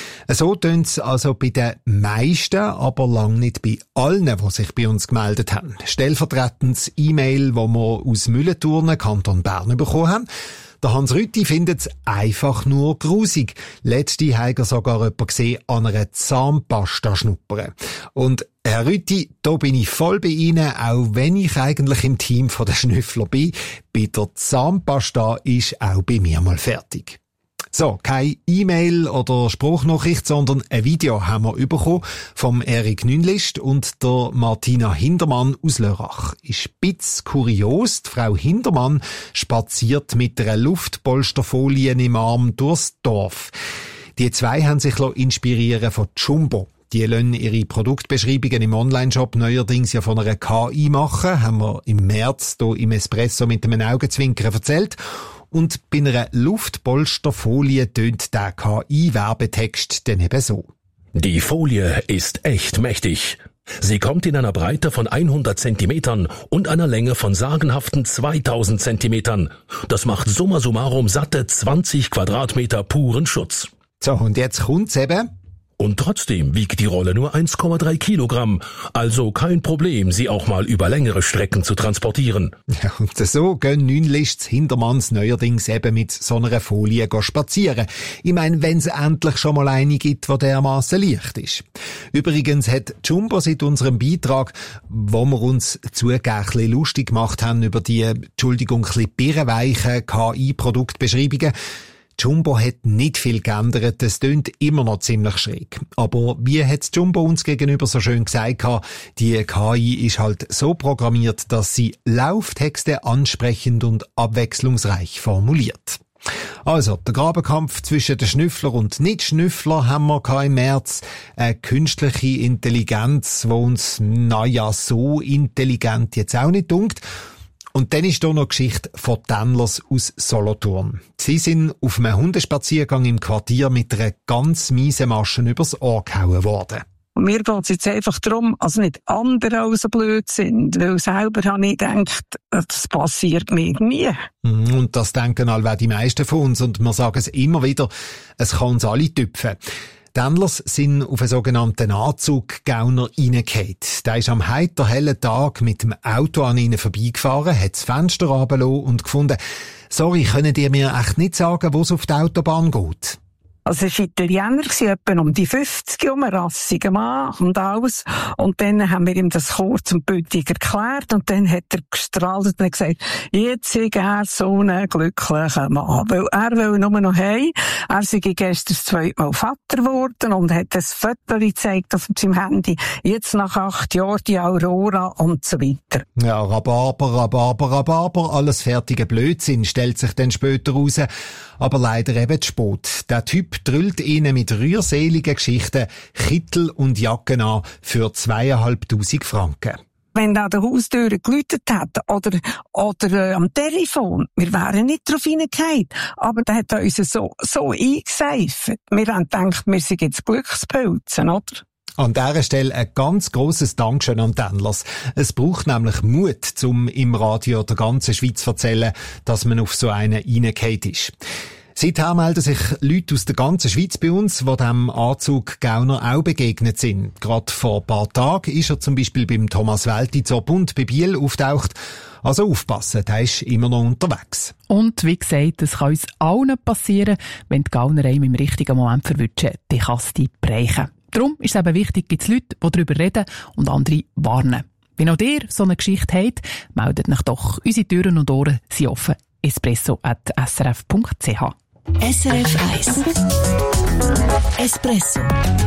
[SPEAKER 17] So tönt es also bei den meisten, aber lang nicht bei allen, die sich bei uns gemeldet haben. Stellvertretendes E-Mail, das wir aus Mühlenturnen, Kanton Bern, bekommen haben. Der Hans Rütti findet es einfach nur grusig. Letzte hat er sogar jemanden gesehen an einer Zahnpasta schnuppern. Und Herr Rütti, da bin ich voll bei Ihnen, auch wenn ich eigentlich im Team der Schnüffler bin. Bei der Zahnpasta ist auch bei mir mal fertig. So, keine E-Mail oder Spruchnachricht, sondern ein Video haben wir bekommen vom Erik Nünlist und der Martina Hindermann aus Lörrach. Ist spitz kurios, die Frau Hindermann spaziert mit einer Luftpolsterfolie im Arm durchs Dorf. Die zwei haben sich inspirieren von Jumbo. Die lassen ihre Produktbeschreibungen im Onlineshop neuerdings ja von einer K I machen, haben wir im März hier im Espresso mit einem Augenzwinkern erzählt. Und bei einer Luftpolsterfolie tönt der K I-Werbetext dann eben so.
[SPEAKER 20] Die Folie ist echt mächtig. Sie kommt in einer Breite von hundert Zentimetern und einer Länge von sagenhaften zweitausend Zentimetern. Das macht summa summarum satte zwanzig Quadratmeter puren Schutz.
[SPEAKER 17] So, und jetzt kommt's eben.
[SPEAKER 20] Und trotzdem wiegt die Rolle nur eins Komma drei Kilogramm, also kein Problem, sie auch mal über längere Strecken zu transportieren.
[SPEAKER 17] Ja, und so gehen Nünlists Hindermanns neuerdings eben mit so einer Folie spazieren. Ich meine, wenn es endlich schon mal eine gibt, die dermassen leicht ist. Übrigens hat Jumbo seit unserem Beitrag, wo wir uns zugegeben lustig gemacht haben über die, Entschuldigung, ein bisschen birrenweichen K I-Produktbeschreibungen, Jumbo hat nicht viel geändert, es tönt immer noch ziemlich schräg. Aber wie hat Jumbo uns gegenüber so schön gesagt, die K I ist halt so programmiert, dass sie Lauftexte ansprechend und abwechslungsreich formuliert. Also, der Grabenkampf zwischen den Schnüffler und Nicht-Schnüffler haben wir im März. Eine künstliche Intelligenz, die uns, naja, so intelligent jetzt auch nicht dunkt. Und dann ist da noch die Geschichte von Tändlers aus Solothurn. Sie sind auf einem Hundespaziergang im Quartier mit einer ganz miesen Masche übers Ohr gehauen worden.
[SPEAKER 21] Und mir geht es jetzt einfach darum, also nicht andere auch so blöd sind, weil selber habe ich gedacht, das passiert mir nie.
[SPEAKER 17] Und das denken allweil die meisten von uns und wir sagen es immer wieder, es kann uns alle tüpfen. Tändlers sind auf einen sogenannten Anzuggauner reingefallen. Der ist am heiter hellen Tag mit dem Auto an ihnen vorbeigefahren, hat das Fenster runtergelassen und gefunden, sorry, könnt ihr mir echt nicht sagen, wo es auf die Autobahn geht?
[SPEAKER 21] Also es war Italiener, etwa um die fünfzig, um einen rassigen Mann und alles. Und dann haben wir ihm das kurz und bündig erklärt und dann hat er gestrahlt und gesagt, jetzt ist er so ein glücklicher Mann. Weil er will nur noch heim. Er sei gestern das zweite Mal Vater geworden und hat ein Foto gezeigt auf seinem Handy. Jetzt nach acht Jahren die Aurora und so weiter.
[SPEAKER 17] Ja, Rhabarber, Rhabarber, Rhabarber, alles fertige Blödsinn, stellt sich dann später raus. aber leider eben zu spät. Der Typ drüllt ihnen mit rührseligen Geschichten Kittel und Jacken an für zweieinhalbtausend Franken.
[SPEAKER 21] Wenn da an der Haustür geläutet hat oder, oder äh, am Telefon, wir wären nicht drauf hineingefallen. Aber der hat uns so, so eingeseift. Wir haben gedacht, wir sind jetzt Glückspilzen, oder?
[SPEAKER 17] An dieser Stelle ein ganz grosses Dankeschön an die Endlers. Es braucht nämlich Mut, um im Radio der ganzen Schweiz zu erzählen, dass man auf so einen reingefallen ist. Seither melden sich Leute aus der ganzen Schweiz bei uns, die dem Anzug Gauner auch begegnet sind. Gerade vor ein paar Tagen ist er zum Beispiel beim Thomas Welti zu Bund bei Biel auftaucht. Also aufpassen, der ist immer noch unterwegs.
[SPEAKER 11] Und wie gesagt, es kann uns allen passieren, wenn die Gauner einem im richtigen Moment verwünschen, die kann es die brechen. Darum ist es eben wichtig, gibt es Leute, die darüber reden und andere warnen. Wenn auch ihr so eine Geschichte habt, meldet euch doch. Unsere Türen und Ohren sind offen. espresso at s r f punkt c h.
[SPEAKER 13] S R F eins Espresso.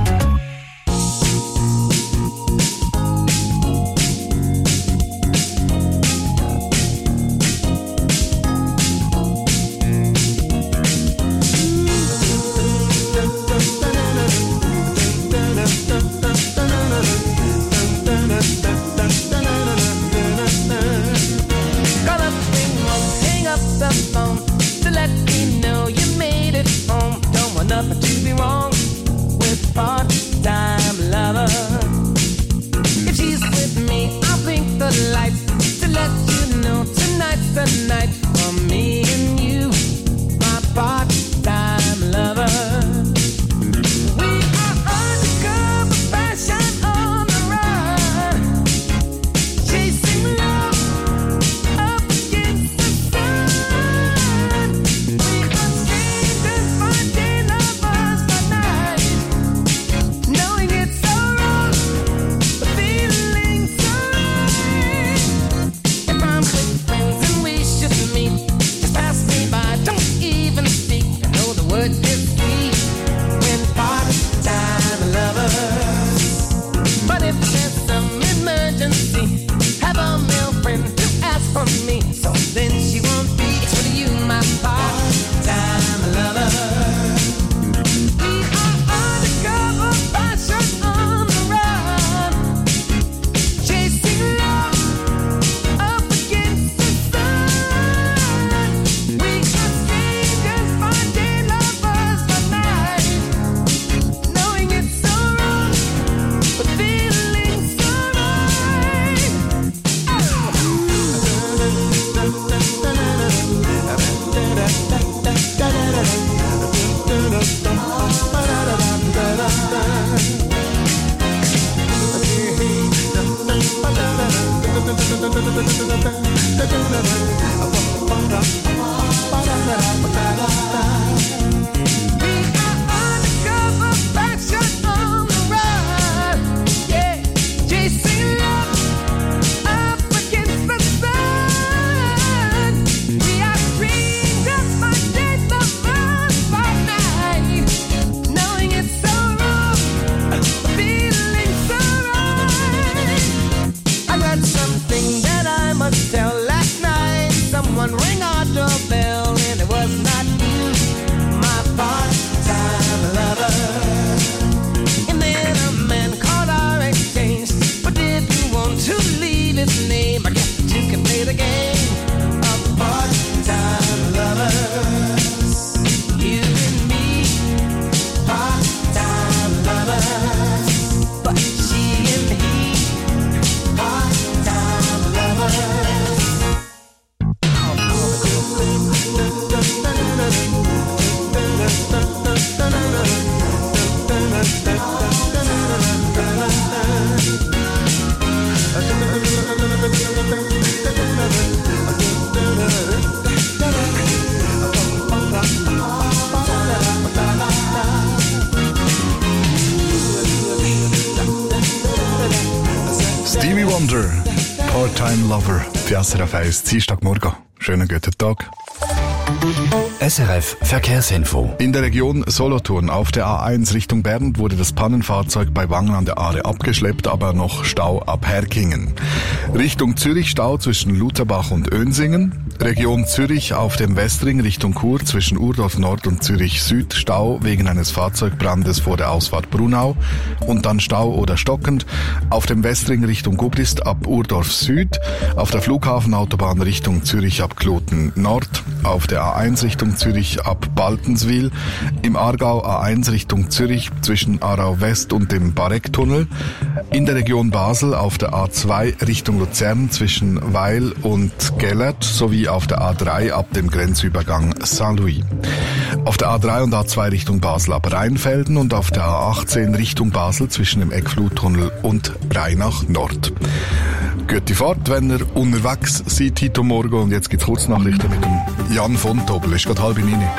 [SPEAKER 1] Nothing to be wrong with part-time lover. If she's with me, I'll blink the lights to let you know tonight's the night for me and you, my part-time lover. We are undercover fashion on the run, chasing love up against the sun. We are strangers by day.
[SPEAKER 22] Stevie Wonder, Part-Time Lover, die S R F eins, Dienstagmorgen. Schönen guten Tag.
[SPEAKER 4] S R F Verkehrsinfo.
[SPEAKER 22] In der Region Solothurn auf der A eins Richtung Bern wurde das Pannenfahrzeug bei Wangen an der Aare abgeschleppt, aber noch Stau ab Herkingen. Richtung Zürich Stau zwischen Lutherbach und Önsingen. Region Zürich auf dem Westring Richtung Chur zwischen Urdorf Nord und Zürich Süd Stau wegen eines Fahrzeugbrandes vor der Ausfahrt Brunau. Und dann Stau oder stockend auf dem Westring Richtung Gubrist ab Urdorf Süd. Auf der Flughafenautobahn Richtung Zürich ab Kloten Nord. Auf der A eins Richtung Zürich ab Baltenswil, im Aargau A eins Richtung Zürich zwischen Aarau West und dem Barecktunnel, in der Region Basel auf der A zwei Richtung Luzern zwischen Weil und Gellert sowie auf der A drei ab dem Grenzübergang Saint-Louis. Auf der A drei und A zwei Richtung Basel ab Rheinfelden und auf der A achtzehn Richtung Basel zwischen dem Eckfluttunnel und Breinach Nord. Gute Fahrt, wenn ihr unterwegs seid heute Morgen. Und jetzt gibt's Kurznachrichten mit dem Jan von Tobel. Ist gerade halb neun.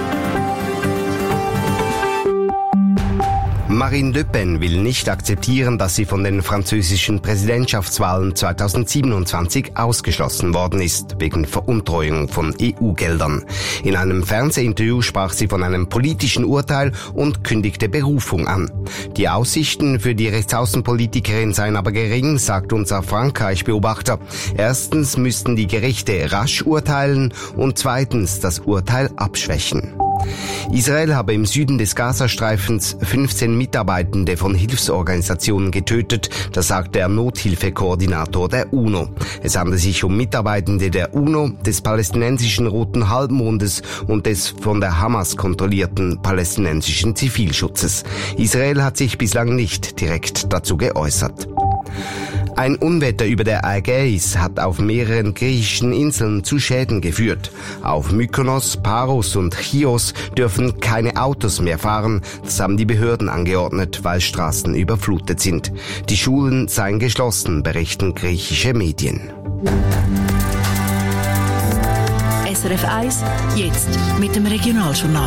[SPEAKER 23] Marine Le Pen will nicht akzeptieren, dass sie von den französischen Präsidentschaftswahlen zweitausendsiebenundzwanzig ausgeschlossen worden ist, wegen Veruntreuung von E U-Geldern. In einem Fernsehinterview sprach sie von einem politischen Urteil und kündigte Berufung an. Die Aussichten für die Rechtsaußenpolitikerin seien aber gering, sagt unser Frankreich-Beobachter. Erstens müssten die Gerichte rasch urteilen und zweitens das Urteil abschwächen. Israel habe im Süden des Gazastreifens fünfzehn Mitarbeitende von Hilfsorganisationen getötet, das sagt der Nothilfekoordinator der UNO. Es handelt sich um Mitarbeitende der UNO, des palästinensischen Roten Halbmondes und des von der Hamas kontrollierten palästinensischen Zivilschutzes. Israel hat sich bislang nicht direkt dazu geäußert. Ein Unwetter über der Ägäis hat auf mehreren griechischen Inseln zu Schäden geführt. Auf Mykonos, Paros und Chios dürfen keine Autos mehr fahren. Das haben die Behörden angeordnet, weil Straßen überflutet sind. Die Schulen seien geschlossen, berichten griechische Medien.
[SPEAKER 13] S R F eins, jetzt mit dem Regionaljournal.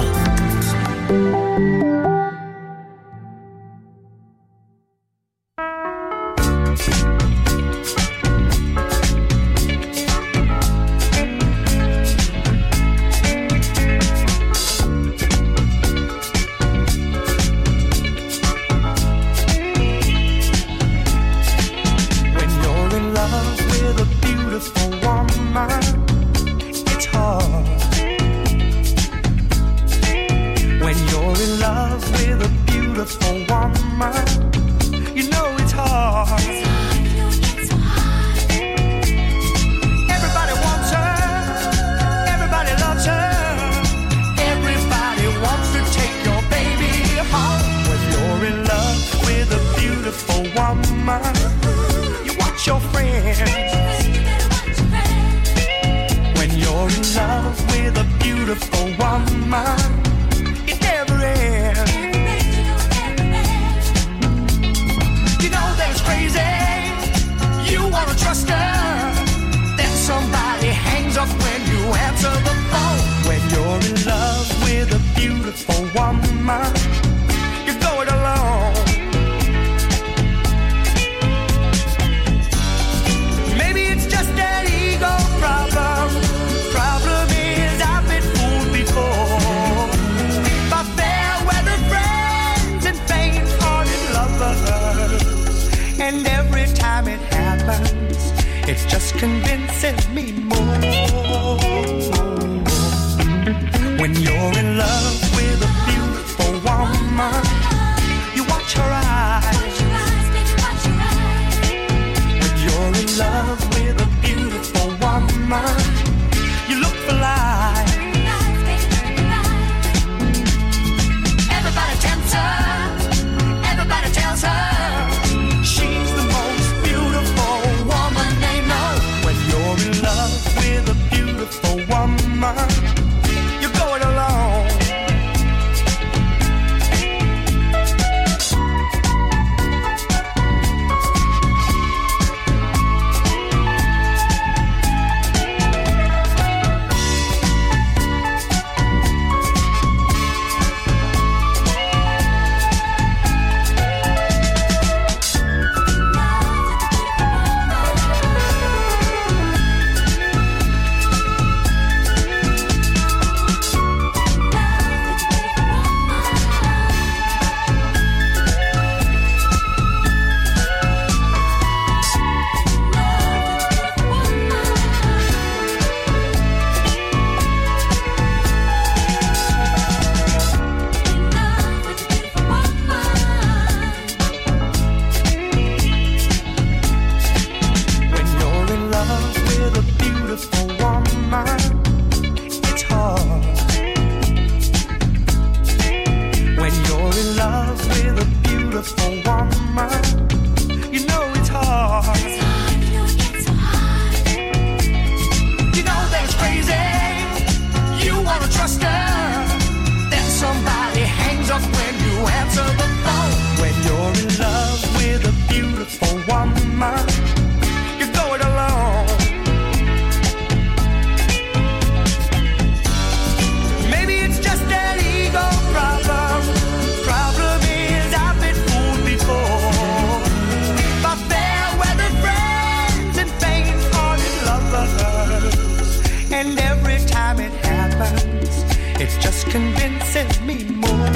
[SPEAKER 1] And every time it happens, it just convinces me more.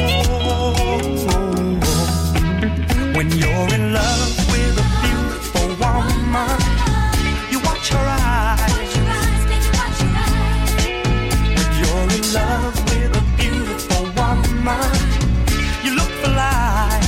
[SPEAKER 1] When you're in love with a beautiful woman, you watch her eyes. When you're in love with a beautiful woman, you look for life.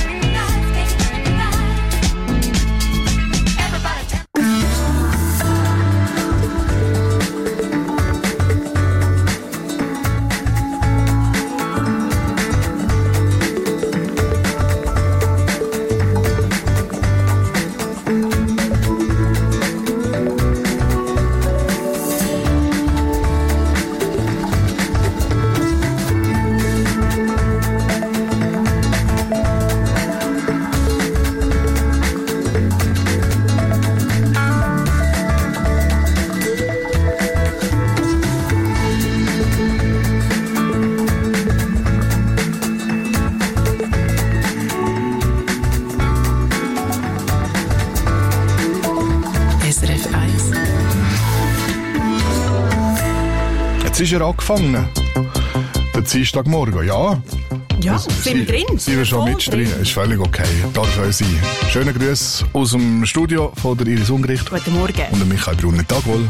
[SPEAKER 22] Jetzt ist er angefangen. Der Dienstagmorgen, ja.
[SPEAKER 5] Ja, sind wir drin?
[SPEAKER 22] Sind wir schon mit drin? Ist völlig okay. Darf auch sein. Schönen Grüße aus dem Studio von der Iris Ungericht.
[SPEAKER 5] Guten Morgen.
[SPEAKER 22] Und der Michael Brunner. Tag wohl.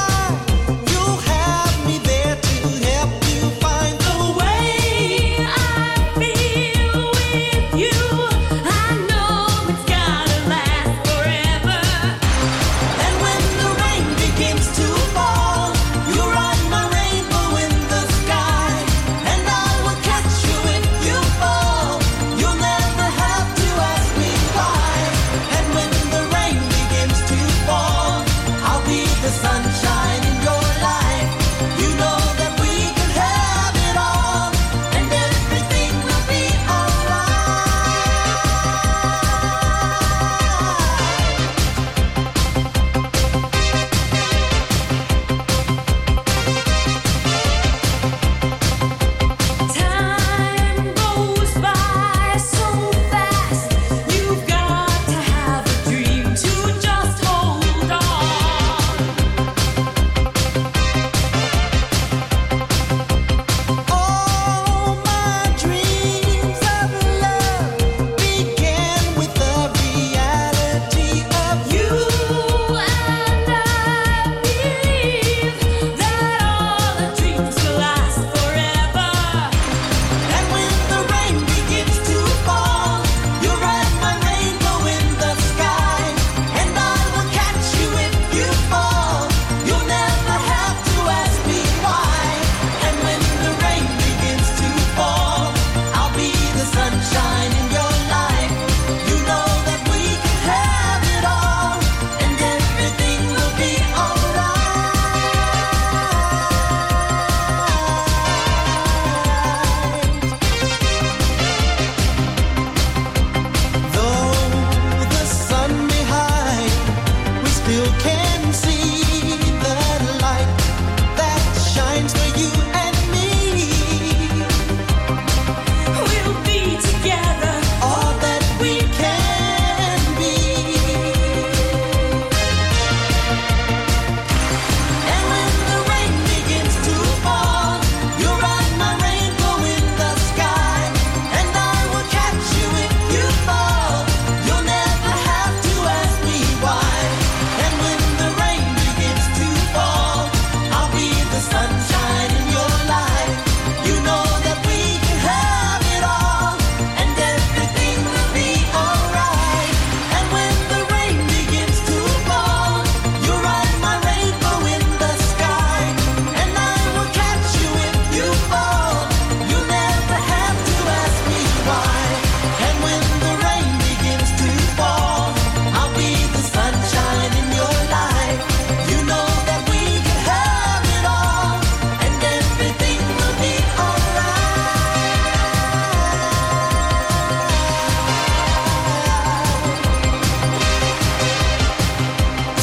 [SPEAKER 1] I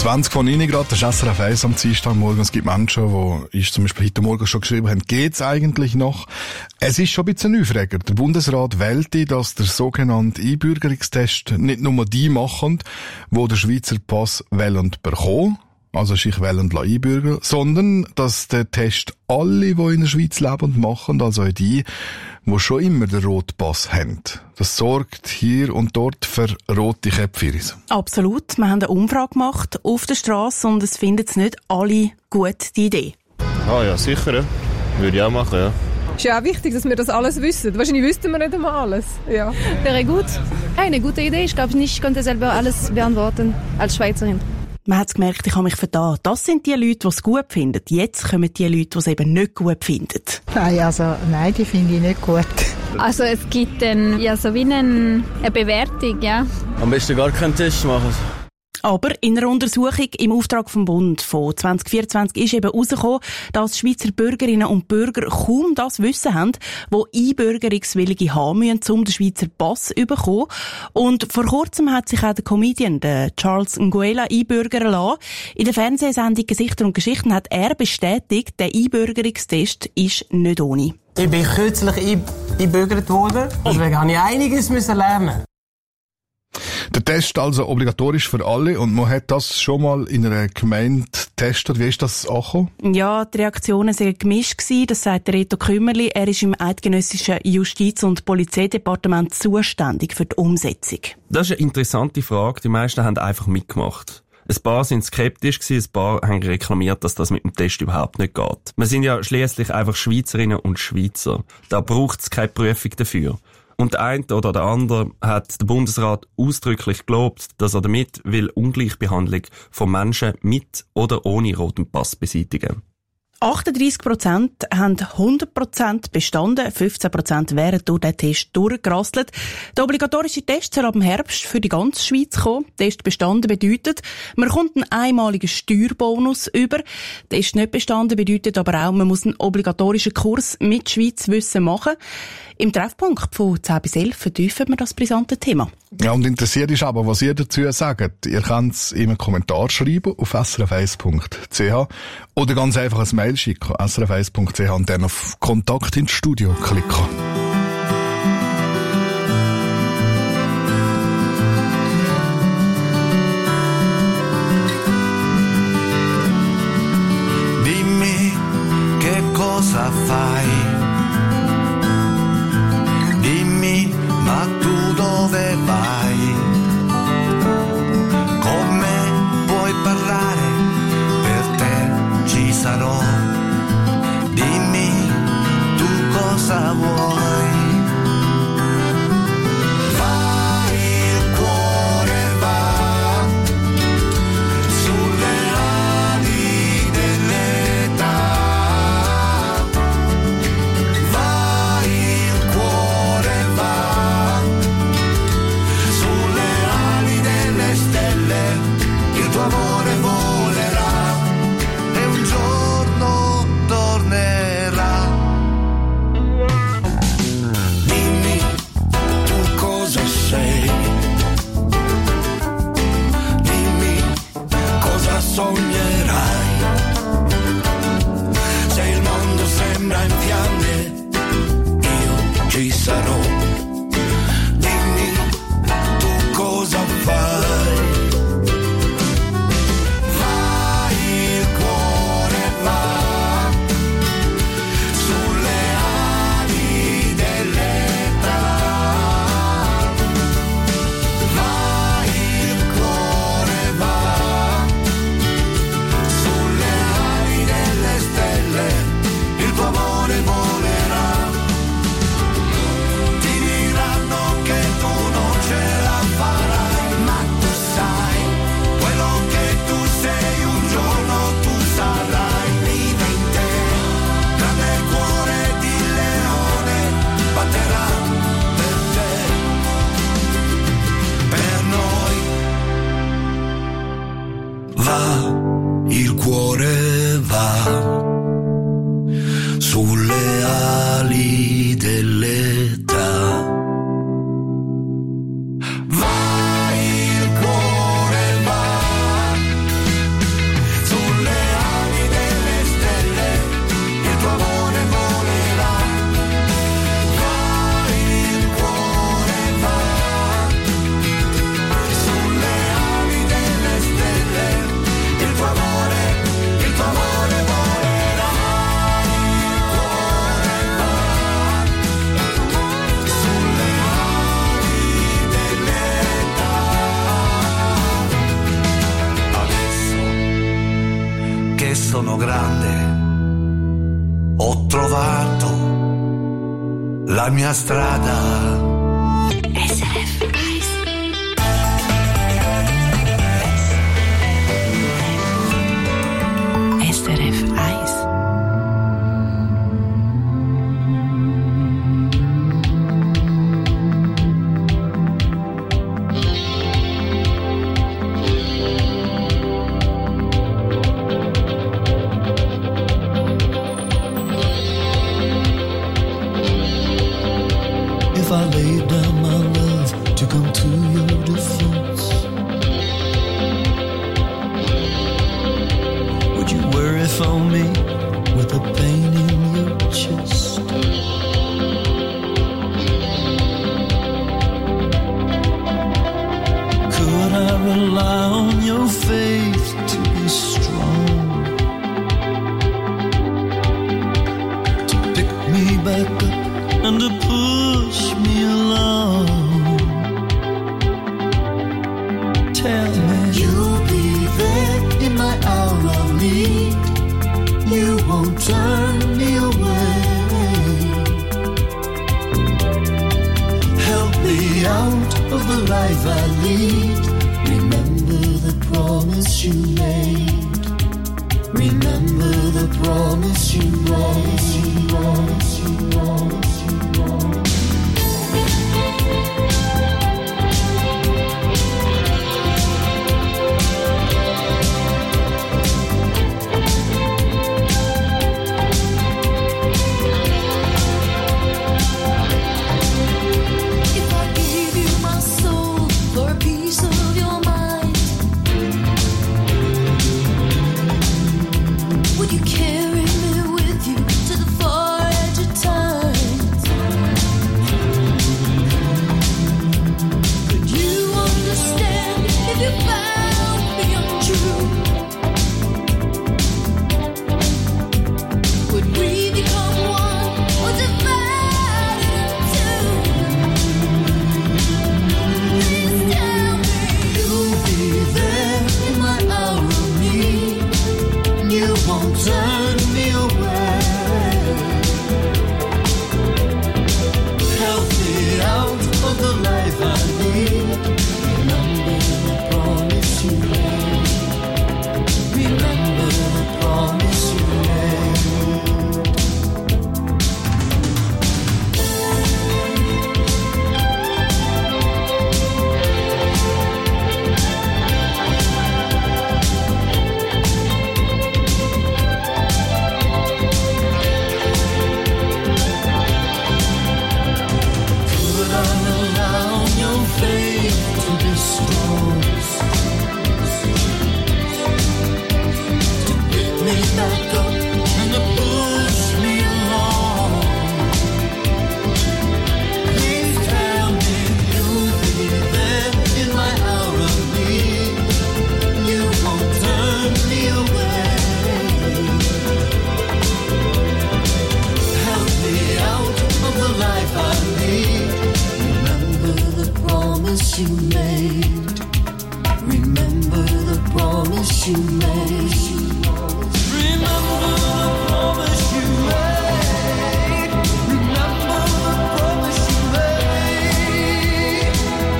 [SPEAKER 22] zwanzig von neun Grad, das ist S R F eins am Dienstagmorgen. Es gibt Menschen, die ich zum Beispiel heute Morgen schon geschrieben haben, geht's eigentlich noch? Es ist schon ein bisschen ein Aufreger. Der Bundesrat wählte, dass der sogenannte Einbürgerungstest nicht nur die machen, die den Schweizer Pass wählen bekommen, also sich wählen einbürgern, sondern dass der Test alle, die in der Schweiz leben, machen, also auch die, die schon immer den roten Pass haben. Das sorgt hier und dort für rote Köpfe.
[SPEAKER 6] Absolut. Wir haben eine Umfrage gemacht auf der Straße und es finden es nicht alle gut, die Idee.
[SPEAKER 8] Ah ja, sicher. Ja. Würde ich auch machen, ja.
[SPEAKER 9] Es ist ja auch wichtig, dass wir das alles wissen. Wahrscheinlich wüssten wir nicht einmal alles. Ja. Wäre gut. Eine gute Idee. Ich glaube nicht, ich könnte selber alles beantworten als Schweizerin.
[SPEAKER 6] Man hat gemerkt, ich habe mich vertan. Das sind die Leute, die es gut finden. Jetzt kommen die Leute, die es eben nicht gut finden.
[SPEAKER 24] Nein, also, nein, die finde ich nicht gut.
[SPEAKER 25] Also es gibt dann ja so wie eine, eine Bewertung, ja.
[SPEAKER 8] Am besten gar keinen Test machen.
[SPEAKER 6] Aber in einer Untersuchung im Auftrag vom Bund von zwanzig vierundzwanzig ist eben herausgekommen, dass Schweizer Bürgerinnen und Bürger kaum das Wissen haben, wo Einbürgerungswillige haben müssen, um den Schweizer Pass zu bekommen. Und vor kurzem hat sich auch der Comedian, der Charles Nguela, einbürgern lassen. In der Fernsehsendung «Gesichter und Geschichten» hat er bestätigt, der Einbürgerungstest ist nicht ohne.
[SPEAKER 26] Ich bin kürzlich eingebürgert worden, deswegen habe ich einiges lernen.
[SPEAKER 22] Der Test also obligatorisch für alle und man hat das schon mal in einer Gemeinde getestet. Wie ist das angekommen?
[SPEAKER 6] Ja, die Reaktionen waren gemischt gewesen. Das sagt Reto Kümmerli. Er ist im eidgenössischen Justiz- und Polizeidepartement zuständig für die Umsetzung.
[SPEAKER 27] Das ist eine interessante Frage. Die meisten haben einfach mitgemacht. Ein paar sind skeptisch gewesen, ein paar haben reklamiert, dass das mit dem Test überhaupt nicht geht. Wir sind ja schliesslich einfach Schweizerinnen und Schweizer. Da braucht es keine Prüfung dafür. Und der eine oder der andere hat der Bundesrat ausdrücklich gelobt, dass er damit will Ungleichbehandlung von Menschen mit oder ohne roten Pass beseitigen.
[SPEAKER 6] achtunddreissig Prozent haben hundert Prozent bestanden, fünfzehn Prozent wären durch den Test durchgerasselt. Der obligatorische Test soll ab dem Herbst für die ganze Schweiz kommen. Test bestanden bedeutet, man kommt einen einmaligen Steuerbonus über. Test nicht bestanden bedeutet aber auch, man muss einen obligatorischen Kurs mit Schweizwissen machen. Im Treffpunkt von zehn bis elf vertiefen wir das brisante Thema.
[SPEAKER 22] Ja, und interessiert ist aber, was ihr dazu sagt. Ihr könnt es in einen Kommentar schreiben auf s r f eins punkt c h oder ganz einfach ein Mail schicken, s r f eins punkt c h und dann auf Kontakt ins Studio klicken.
[SPEAKER 1] Dimmi che cosa fai. Dimmi, ma tu dove vai? Con me puoi parlare, per te ci sarò. Dimmi, tu cosa vuoi?
[SPEAKER 2] la mia strada.
[SPEAKER 13] S R F eins. S R F eins.
[SPEAKER 3] If I laid down my love to come to your defense, would you worry for me with a pain in your chest? Could I rely on your faith to be strong, to pick me back up and to push me along? Tell me you'll be there in my hour of need. You won't turn me away. Help me out of the life I lead. Remember the promise you made. Remember the promise you made. You promise, you promise, you promise. If I gave you my soul for a piece of your mind, would you carry me with you to the far edge of time? Could you understand if you found me untrue? Would we become one or divide into two? Please tell me you'll be there in my hour of need. You won't turn me away. Help me out of the life I lead. Remember the promise you made. Remember the promise you made. Could I rely on your faith to be strong, to pick me back up and to push me along? Please tell me you'll be there in my hour of need. You won't turn me away. Help me out of the life I lead. Remember the promise you made. Remember the promise you made. Remember the promise you made. Remember the promise you made.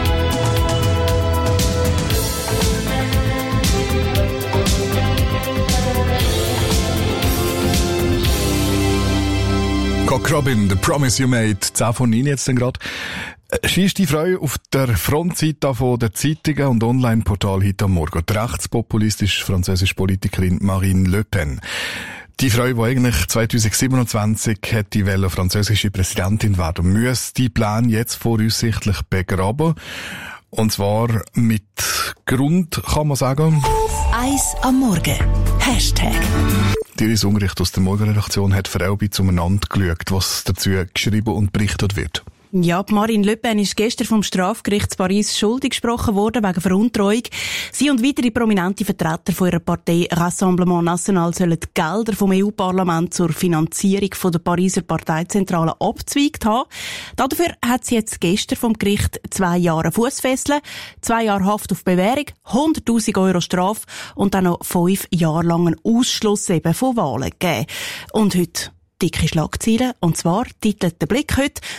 [SPEAKER 22] Cock Robin, The Promise You Made, zehn von neun jetzt dann gerade. Schießt die Frau auf der Frontseite von der Zeitungen und Online-Portal heute am Morgen. Die rechtspopulistische französische Politikerin Marine Le Pen. Die Frau, die eigentlich zwanzig siebenundzwanzig hätte die französische Präsidentin werden müssen, die Plan jetzt voraussichtlich begraben. Und zwar mit Grund, kann man sagen.
[SPEAKER 13] Eins am Morgen. Hashtag.
[SPEAKER 22] Iris Unricht aus der Morgenredaktion hat für Elbi zueinander geschaut, was dazu geschrieben und berichtet wird.
[SPEAKER 6] Ja, Marine Le Pen ist gestern vom Strafgericht Paris schuldig gesprochen worden wegen Veruntreuung. Sie und weitere prominente Vertreter von ihrer Partei Rassemblement National sollen die Gelder vom E U-Parlament zur Finanzierung von der Pariser Parteizentrale abgezweigt haben. Dafür hat sie jetzt gestern vom Gericht zwei Jahre Fussfesseln, zwei Jahre Haft auf Bewährung, hunderttausend Euro Strafe und dann noch fünf Jahre langen Ausschluss eben von Wahlen gegeben. Und heute dicke Schlagzeilen, und zwar titelt der Blick heute: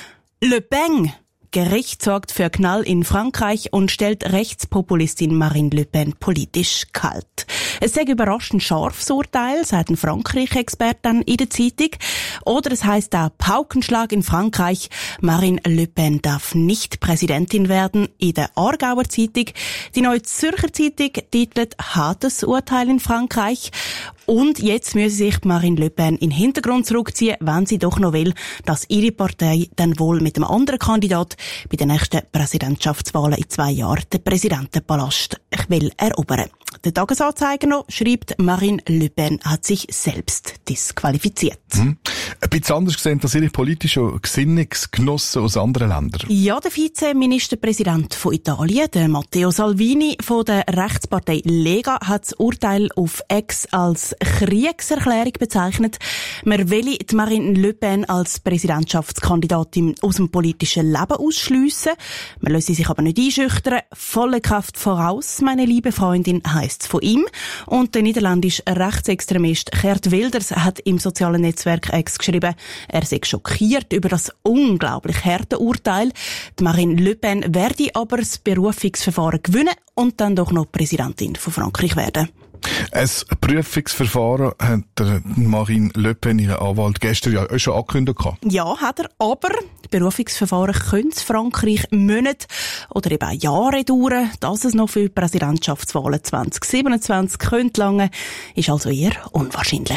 [SPEAKER 6] Le Pen. Gericht sorgt für Knall in Frankreich und stellt Rechtspopulistin Marine Le Pen politisch kalt. Es sei überraschend scharfes Urteil, sagt ein Frankreich-Experte in der Zeitung. Oder es heisst auch Paukenschlag in Frankreich. Marine Le Pen darf nicht Präsidentin werden. In der Aargauer Zeitung. Die Neue Zürcher Zeitung titelt «Hartes Urteil in Frankreich». Und jetzt müsse sich Marine Le Pen in den Hintergrund zurückziehen, wenn sie doch noch will, dass ihre Partei dann wohl mit einem anderen Kandidat bei den nächsten Präsidentschaftswahlen in zwei Jahren den Präsidentenpalast will erobern. Der Tagesanzeiger noch schreibt, Marine Le Pen hat sich selbst disqualifiziert.
[SPEAKER 22] Hm. Ein bisschen anders gesehen als ihre politischen Gesinnungsgenossen aus anderen Ländern.
[SPEAKER 6] Ja, der Vizeministerpräsident von Italien, der Matteo Salvini von der Rechtspartei Lega, hat das Urteil auf Ex als Kriegserklärung bezeichnet. Man will die Marine Le Pen als Präsidentschaftskandidatin aus dem politischen Leben ausschliessen. Man lässt sich aber nicht einschüchtern. Volle Kraft voraus, meine liebe Freundin, heisst es von ihm. Und der niederländische Rechtsextremist Geert Wilders hat im sozialen Netzwerk X geschrieben, er sei schockiert über das unglaublich harte Urteil. Die Marine Le Pen werde aber das Berufungsverfahren gewinnen und dann doch noch Präsidentin von Frankreich werden.
[SPEAKER 22] Ein Prüfungsverfahren hat der Marine Le Pen, ihren Anwalt, gestern ja schon angekündigt.
[SPEAKER 6] Ja, hat er, aber Berufungsverfahren können in Frankreich Monate oder eben auch Jahre dauern. Dass es noch für Präsidentschaftswahlen zwanzig siebenundzwanzig könnte lange, ist also eher unwahrscheinlich.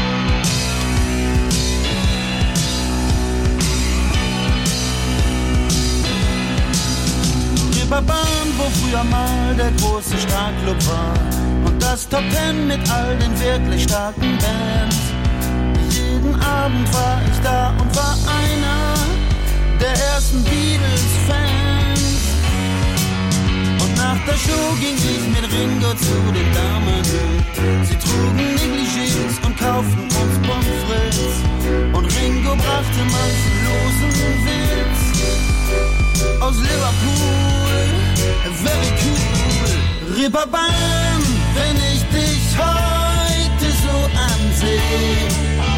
[SPEAKER 7] Reeperbahn, wo früher mal der große Starkclub war. Und das Top Ten mit all den wirklich starken Bands. Jeden Abend war ich da und war einer der ersten Beatles-Fans. Und nach der Show ging ich mit Ringo zu den Damen. Sie trugen Negligés und kauften uns Pommes frites. Und Ringo brachte manchen losen Witz aus Liverpool, very cool. Reeperbahn, wenn ich dich heute so ansehe.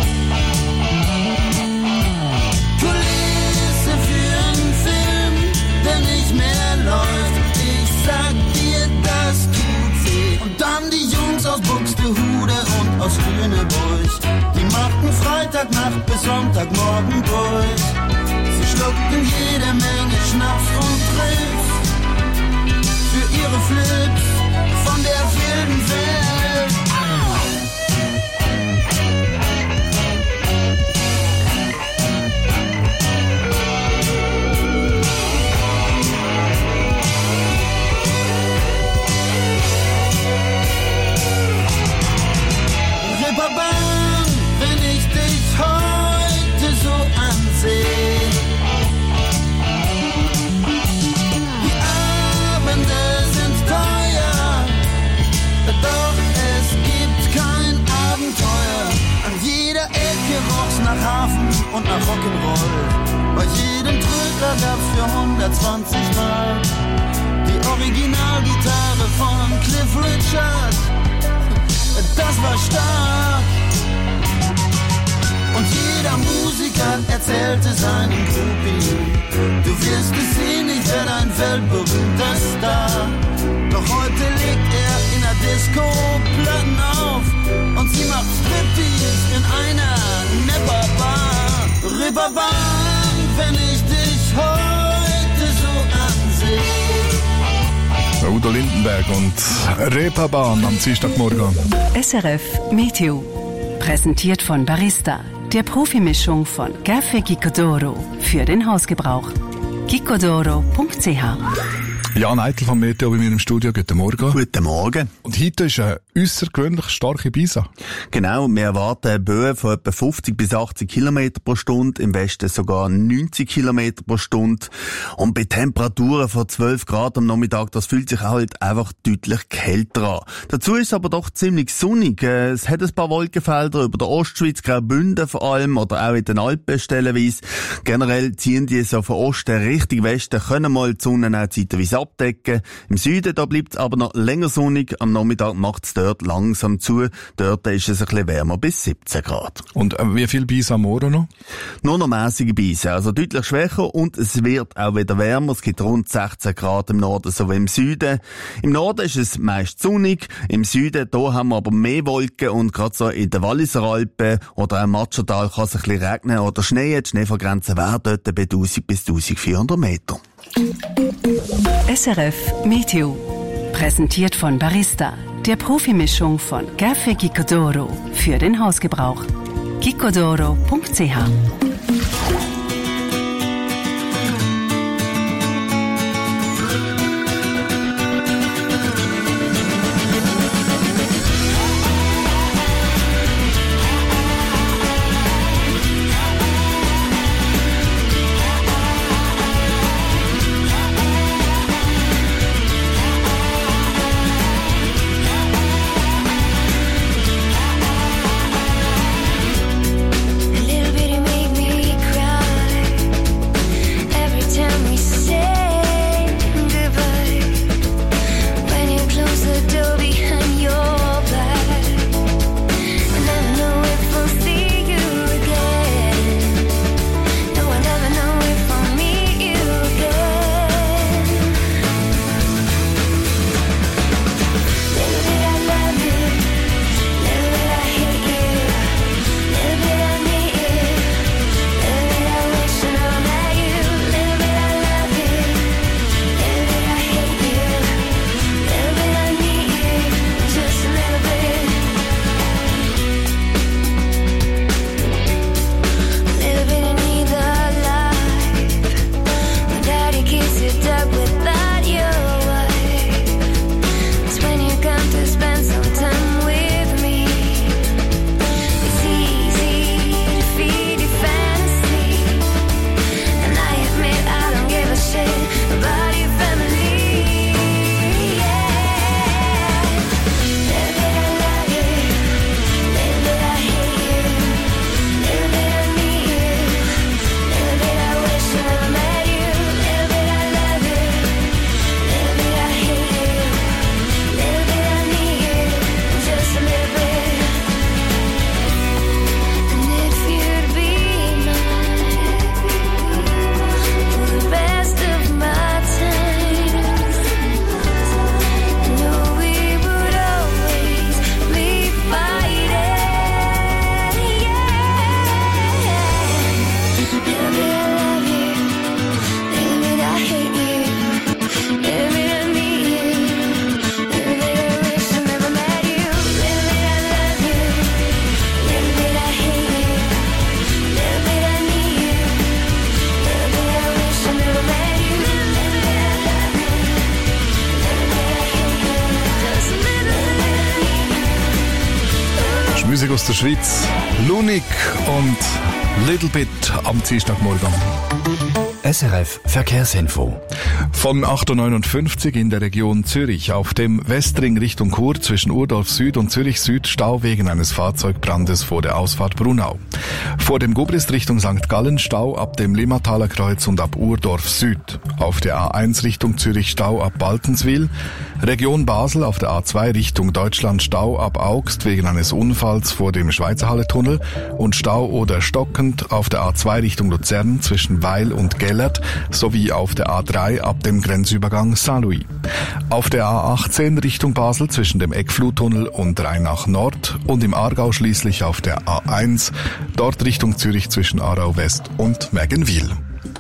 [SPEAKER 7] Kulisse für einen Film, der nicht mehr läuft. Ich sag dir, das tut weh. Und dann die Jungs aus Buxtehude und aus Lüneburg. Die machten Freitagnacht bis Sonntagmorgen durch. Sie schluckten jede Menge Schnaps und Trips für ihre Flips von der wilden Welt. Reeperbahn, wenn ich dich heute so ansehe. Doch es gibt kein Abenteuer. An jeder Ecke roch's nach Hafen und nach Rock'n'Roll. Bei jedem Trödler gab's für hundertzwanzig Mark die Originalgitarre von Cliff Richard. Das war stark. Und jeder Musiker erzählte seinem Groupie, du wirst es sehen, ich werde ein weltberühmter Star. Doch heute legt er in der Disco Platten auf und sie macht Striptease in einer Nepperbar. Reeperbahn, wenn ich dich heute so ansehe.
[SPEAKER 22] Udo Lindenberg und Reeperbahn am Dienstagmorgen.
[SPEAKER 10] S R F Meteo. Präsentiert von Barista, der Profimischung von Café Gicodoro für den Hausgebrauch. gicodoro punkt c h.
[SPEAKER 22] Jan Eitel vom Meteo bei mir im Studio. Guten Morgen.
[SPEAKER 12] Guten Morgen.
[SPEAKER 22] Und heute ist eine äussergewöhnlich starke Brise.
[SPEAKER 12] Genau, wir erwarten Böen von etwa fünfzig bis achtzig Kilometer pro Stunde, im Westen sogar neunzig Kilometer pro Stunde. Und bei Temperaturen von zwölf Grad am Nachmittag, das fühlt sich halt einfach deutlich kälter an. Dazu ist es aber doch ziemlich sonnig. Es hat ein paar Wolkenfelder über der Ostschweiz, Graubünden vor allem, oder auch in den Alpen stellenweise. Generell ziehen die so von Osten Richtung Westen, können mal die Sonne auch zeitweise ab. abdecken. Im Süden da bleibt es aber noch länger sonnig. Am Nachmittag macht es dort langsam zu. Dort ist es ein bisschen wärmer, bis siebzehn Grad.
[SPEAKER 22] Und äh, wie viel Beise am Morgen noch?
[SPEAKER 12] Nur noch mässige Beise, also deutlich schwächer und es wird auch wieder wärmer. Es gibt rund sechzehn Grad im Norden sowie im Süden. Im Norden ist es meist sonnig. Im Süden, da haben wir aber mehr Wolken und gerade so in den Walliser Alpen oder auch im Matschental kann es ein bisschen regnen oder schneien. Die Schneefallgrenze wäre dort bei tausend bis eintausendvierhundert Meter.
[SPEAKER 10] S R F Meteo. Präsentiert von Barista, der Profimischung von Café Gicodoro für den Hausgebrauch. gicodoro punkt c h
[SPEAKER 22] Musik aus der Schweiz. Lunik und Little Bit am Dienstagmorgen.
[SPEAKER 4] S R F Verkehrsinfo.
[SPEAKER 22] Von acht Uhr neunundfünfzig in der Region Zürich auf dem Westring Richtung Chur zwischen Urdorf Süd und Zürich Süd Stau wegen eines Fahrzeugbrandes vor der Ausfahrt Brunau. Vor dem Gubrist Richtung Sankt Gallen Stau ab dem Limmataler Kreuz und ab Urdorf Süd. Auf der A eins Richtung Zürich Stau ab Baltenswil. Region Basel auf der A zwei Richtung Deutschland Stau ab Augst wegen eines Unfalls vor dem Schweizerhalle-Tunnel und Stau oder stockend auf der A zwei Richtung Luzern zwischen Weil und Gellert sowie auf der A drei ab dem Grenzübergang Saint-Louis. Auf der A achtzehn Richtung Basel zwischen dem Eckfluttunnel und Rheinach Nord und im Aargau schließlich auf der A eins, dort Richtung Zürich zwischen Aarau West und Mägenwil.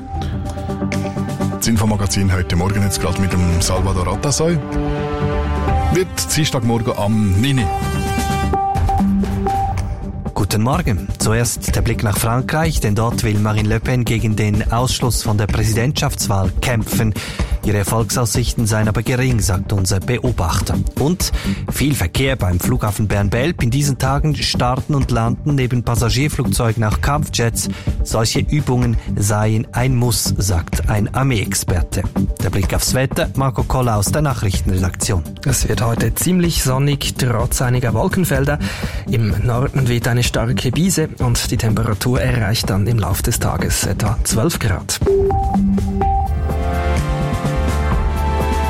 [SPEAKER 22] Das Infomagazin heute Morgen jetzt gerade mit dem Salvador Atasoy. Wird Dienstagmorgen am neun Uhr.
[SPEAKER 14] Guten Morgen. Zuerst der Blick nach Frankreich, denn dort will Marine Le Pen gegen den Ausschluss von der Präsidentschaftswahl kämpfen. Ihre Erfolgsaussichten seien aber gering, sagt unser Beobachter. Und viel Verkehr beim Flughafen Bern-Belp. In diesen Tagen starten und landen neben Passagierflugzeugen auch Kampfjets. Solche Übungen seien ein Muss, sagt ein Armeeexperte. Der Blick aufs Wetter, Marco Koller aus der Nachrichtenredaktion.
[SPEAKER 15] Es wird heute ziemlich sonnig, trotz einiger Wolkenfelder. Im Norden weht eine starke Brise und die Temperatur erreicht dann im Laufe des Tages etwa zwölf Grad.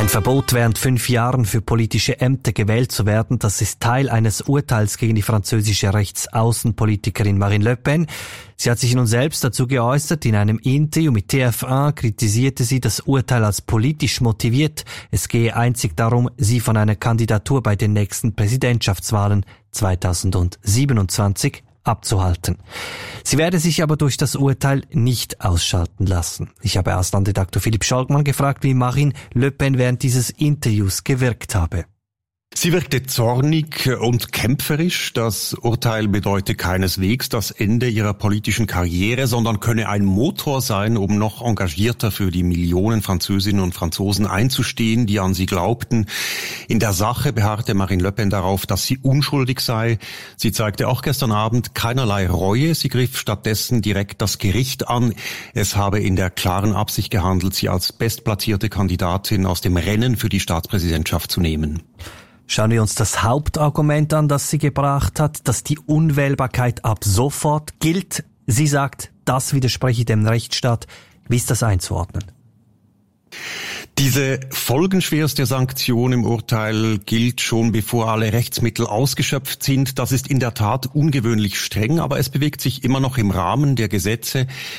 [SPEAKER 14] Ein Verbot, während fünf Jahren für politische Ämter gewählt zu werden, das ist Teil eines Urteils gegen die französische Rechtsaußenpolitikerin Marine Le Pen. Sie hat sich nun selbst dazu geäußert. In einem Interview mit T F eins kritisierte sie das Urteil als politisch motiviert. Es gehe einzig darum, sie von einer Kandidatur bei den nächsten Präsidentschaftswahlen zweitausendsiebenundzwanzig abzuhalten. Sie werde sich aber durch das Urteil nicht ausschalten lassen. Ich habe Auslandredaktor Philipp Schalkmann gefragt, wie Marine Le Pen während dieses Interviews gewirkt habe.
[SPEAKER 11] Sie wirkte zornig und kämpferisch. Das Urteil bedeute keineswegs das Ende ihrer politischen Karriere, sondern könne ein Motor sein, um noch engagierter für die Millionen Französinnen und Franzosen einzustehen, die an sie glaubten. In der Sache beharrte Marine Le Pen darauf, dass sie unschuldig sei. Sie zeigte auch gestern Abend keinerlei Reue. Sie griff stattdessen direkt das Gericht an. Es habe in der klaren Absicht gehandelt, sie als bestplatzierte Kandidatin aus dem Rennen für die Staatspräsidentschaft zu nehmen.
[SPEAKER 14] Schauen wir uns das Hauptargument an, das sie gebracht hat, dass die Unwählbarkeit ab sofort gilt. Sie sagt, das widerspreche dem Rechtsstaat. Wie ist das einzuordnen?
[SPEAKER 11] Diese folgenschwerste Sanktion im Urteil gilt schon, bevor alle Rechtsmittel ausgeschöpft sind. Das ist in der Tat ungewöhnlich streng, aber es bewegt sich immer noch im Rahmen der Gesetze.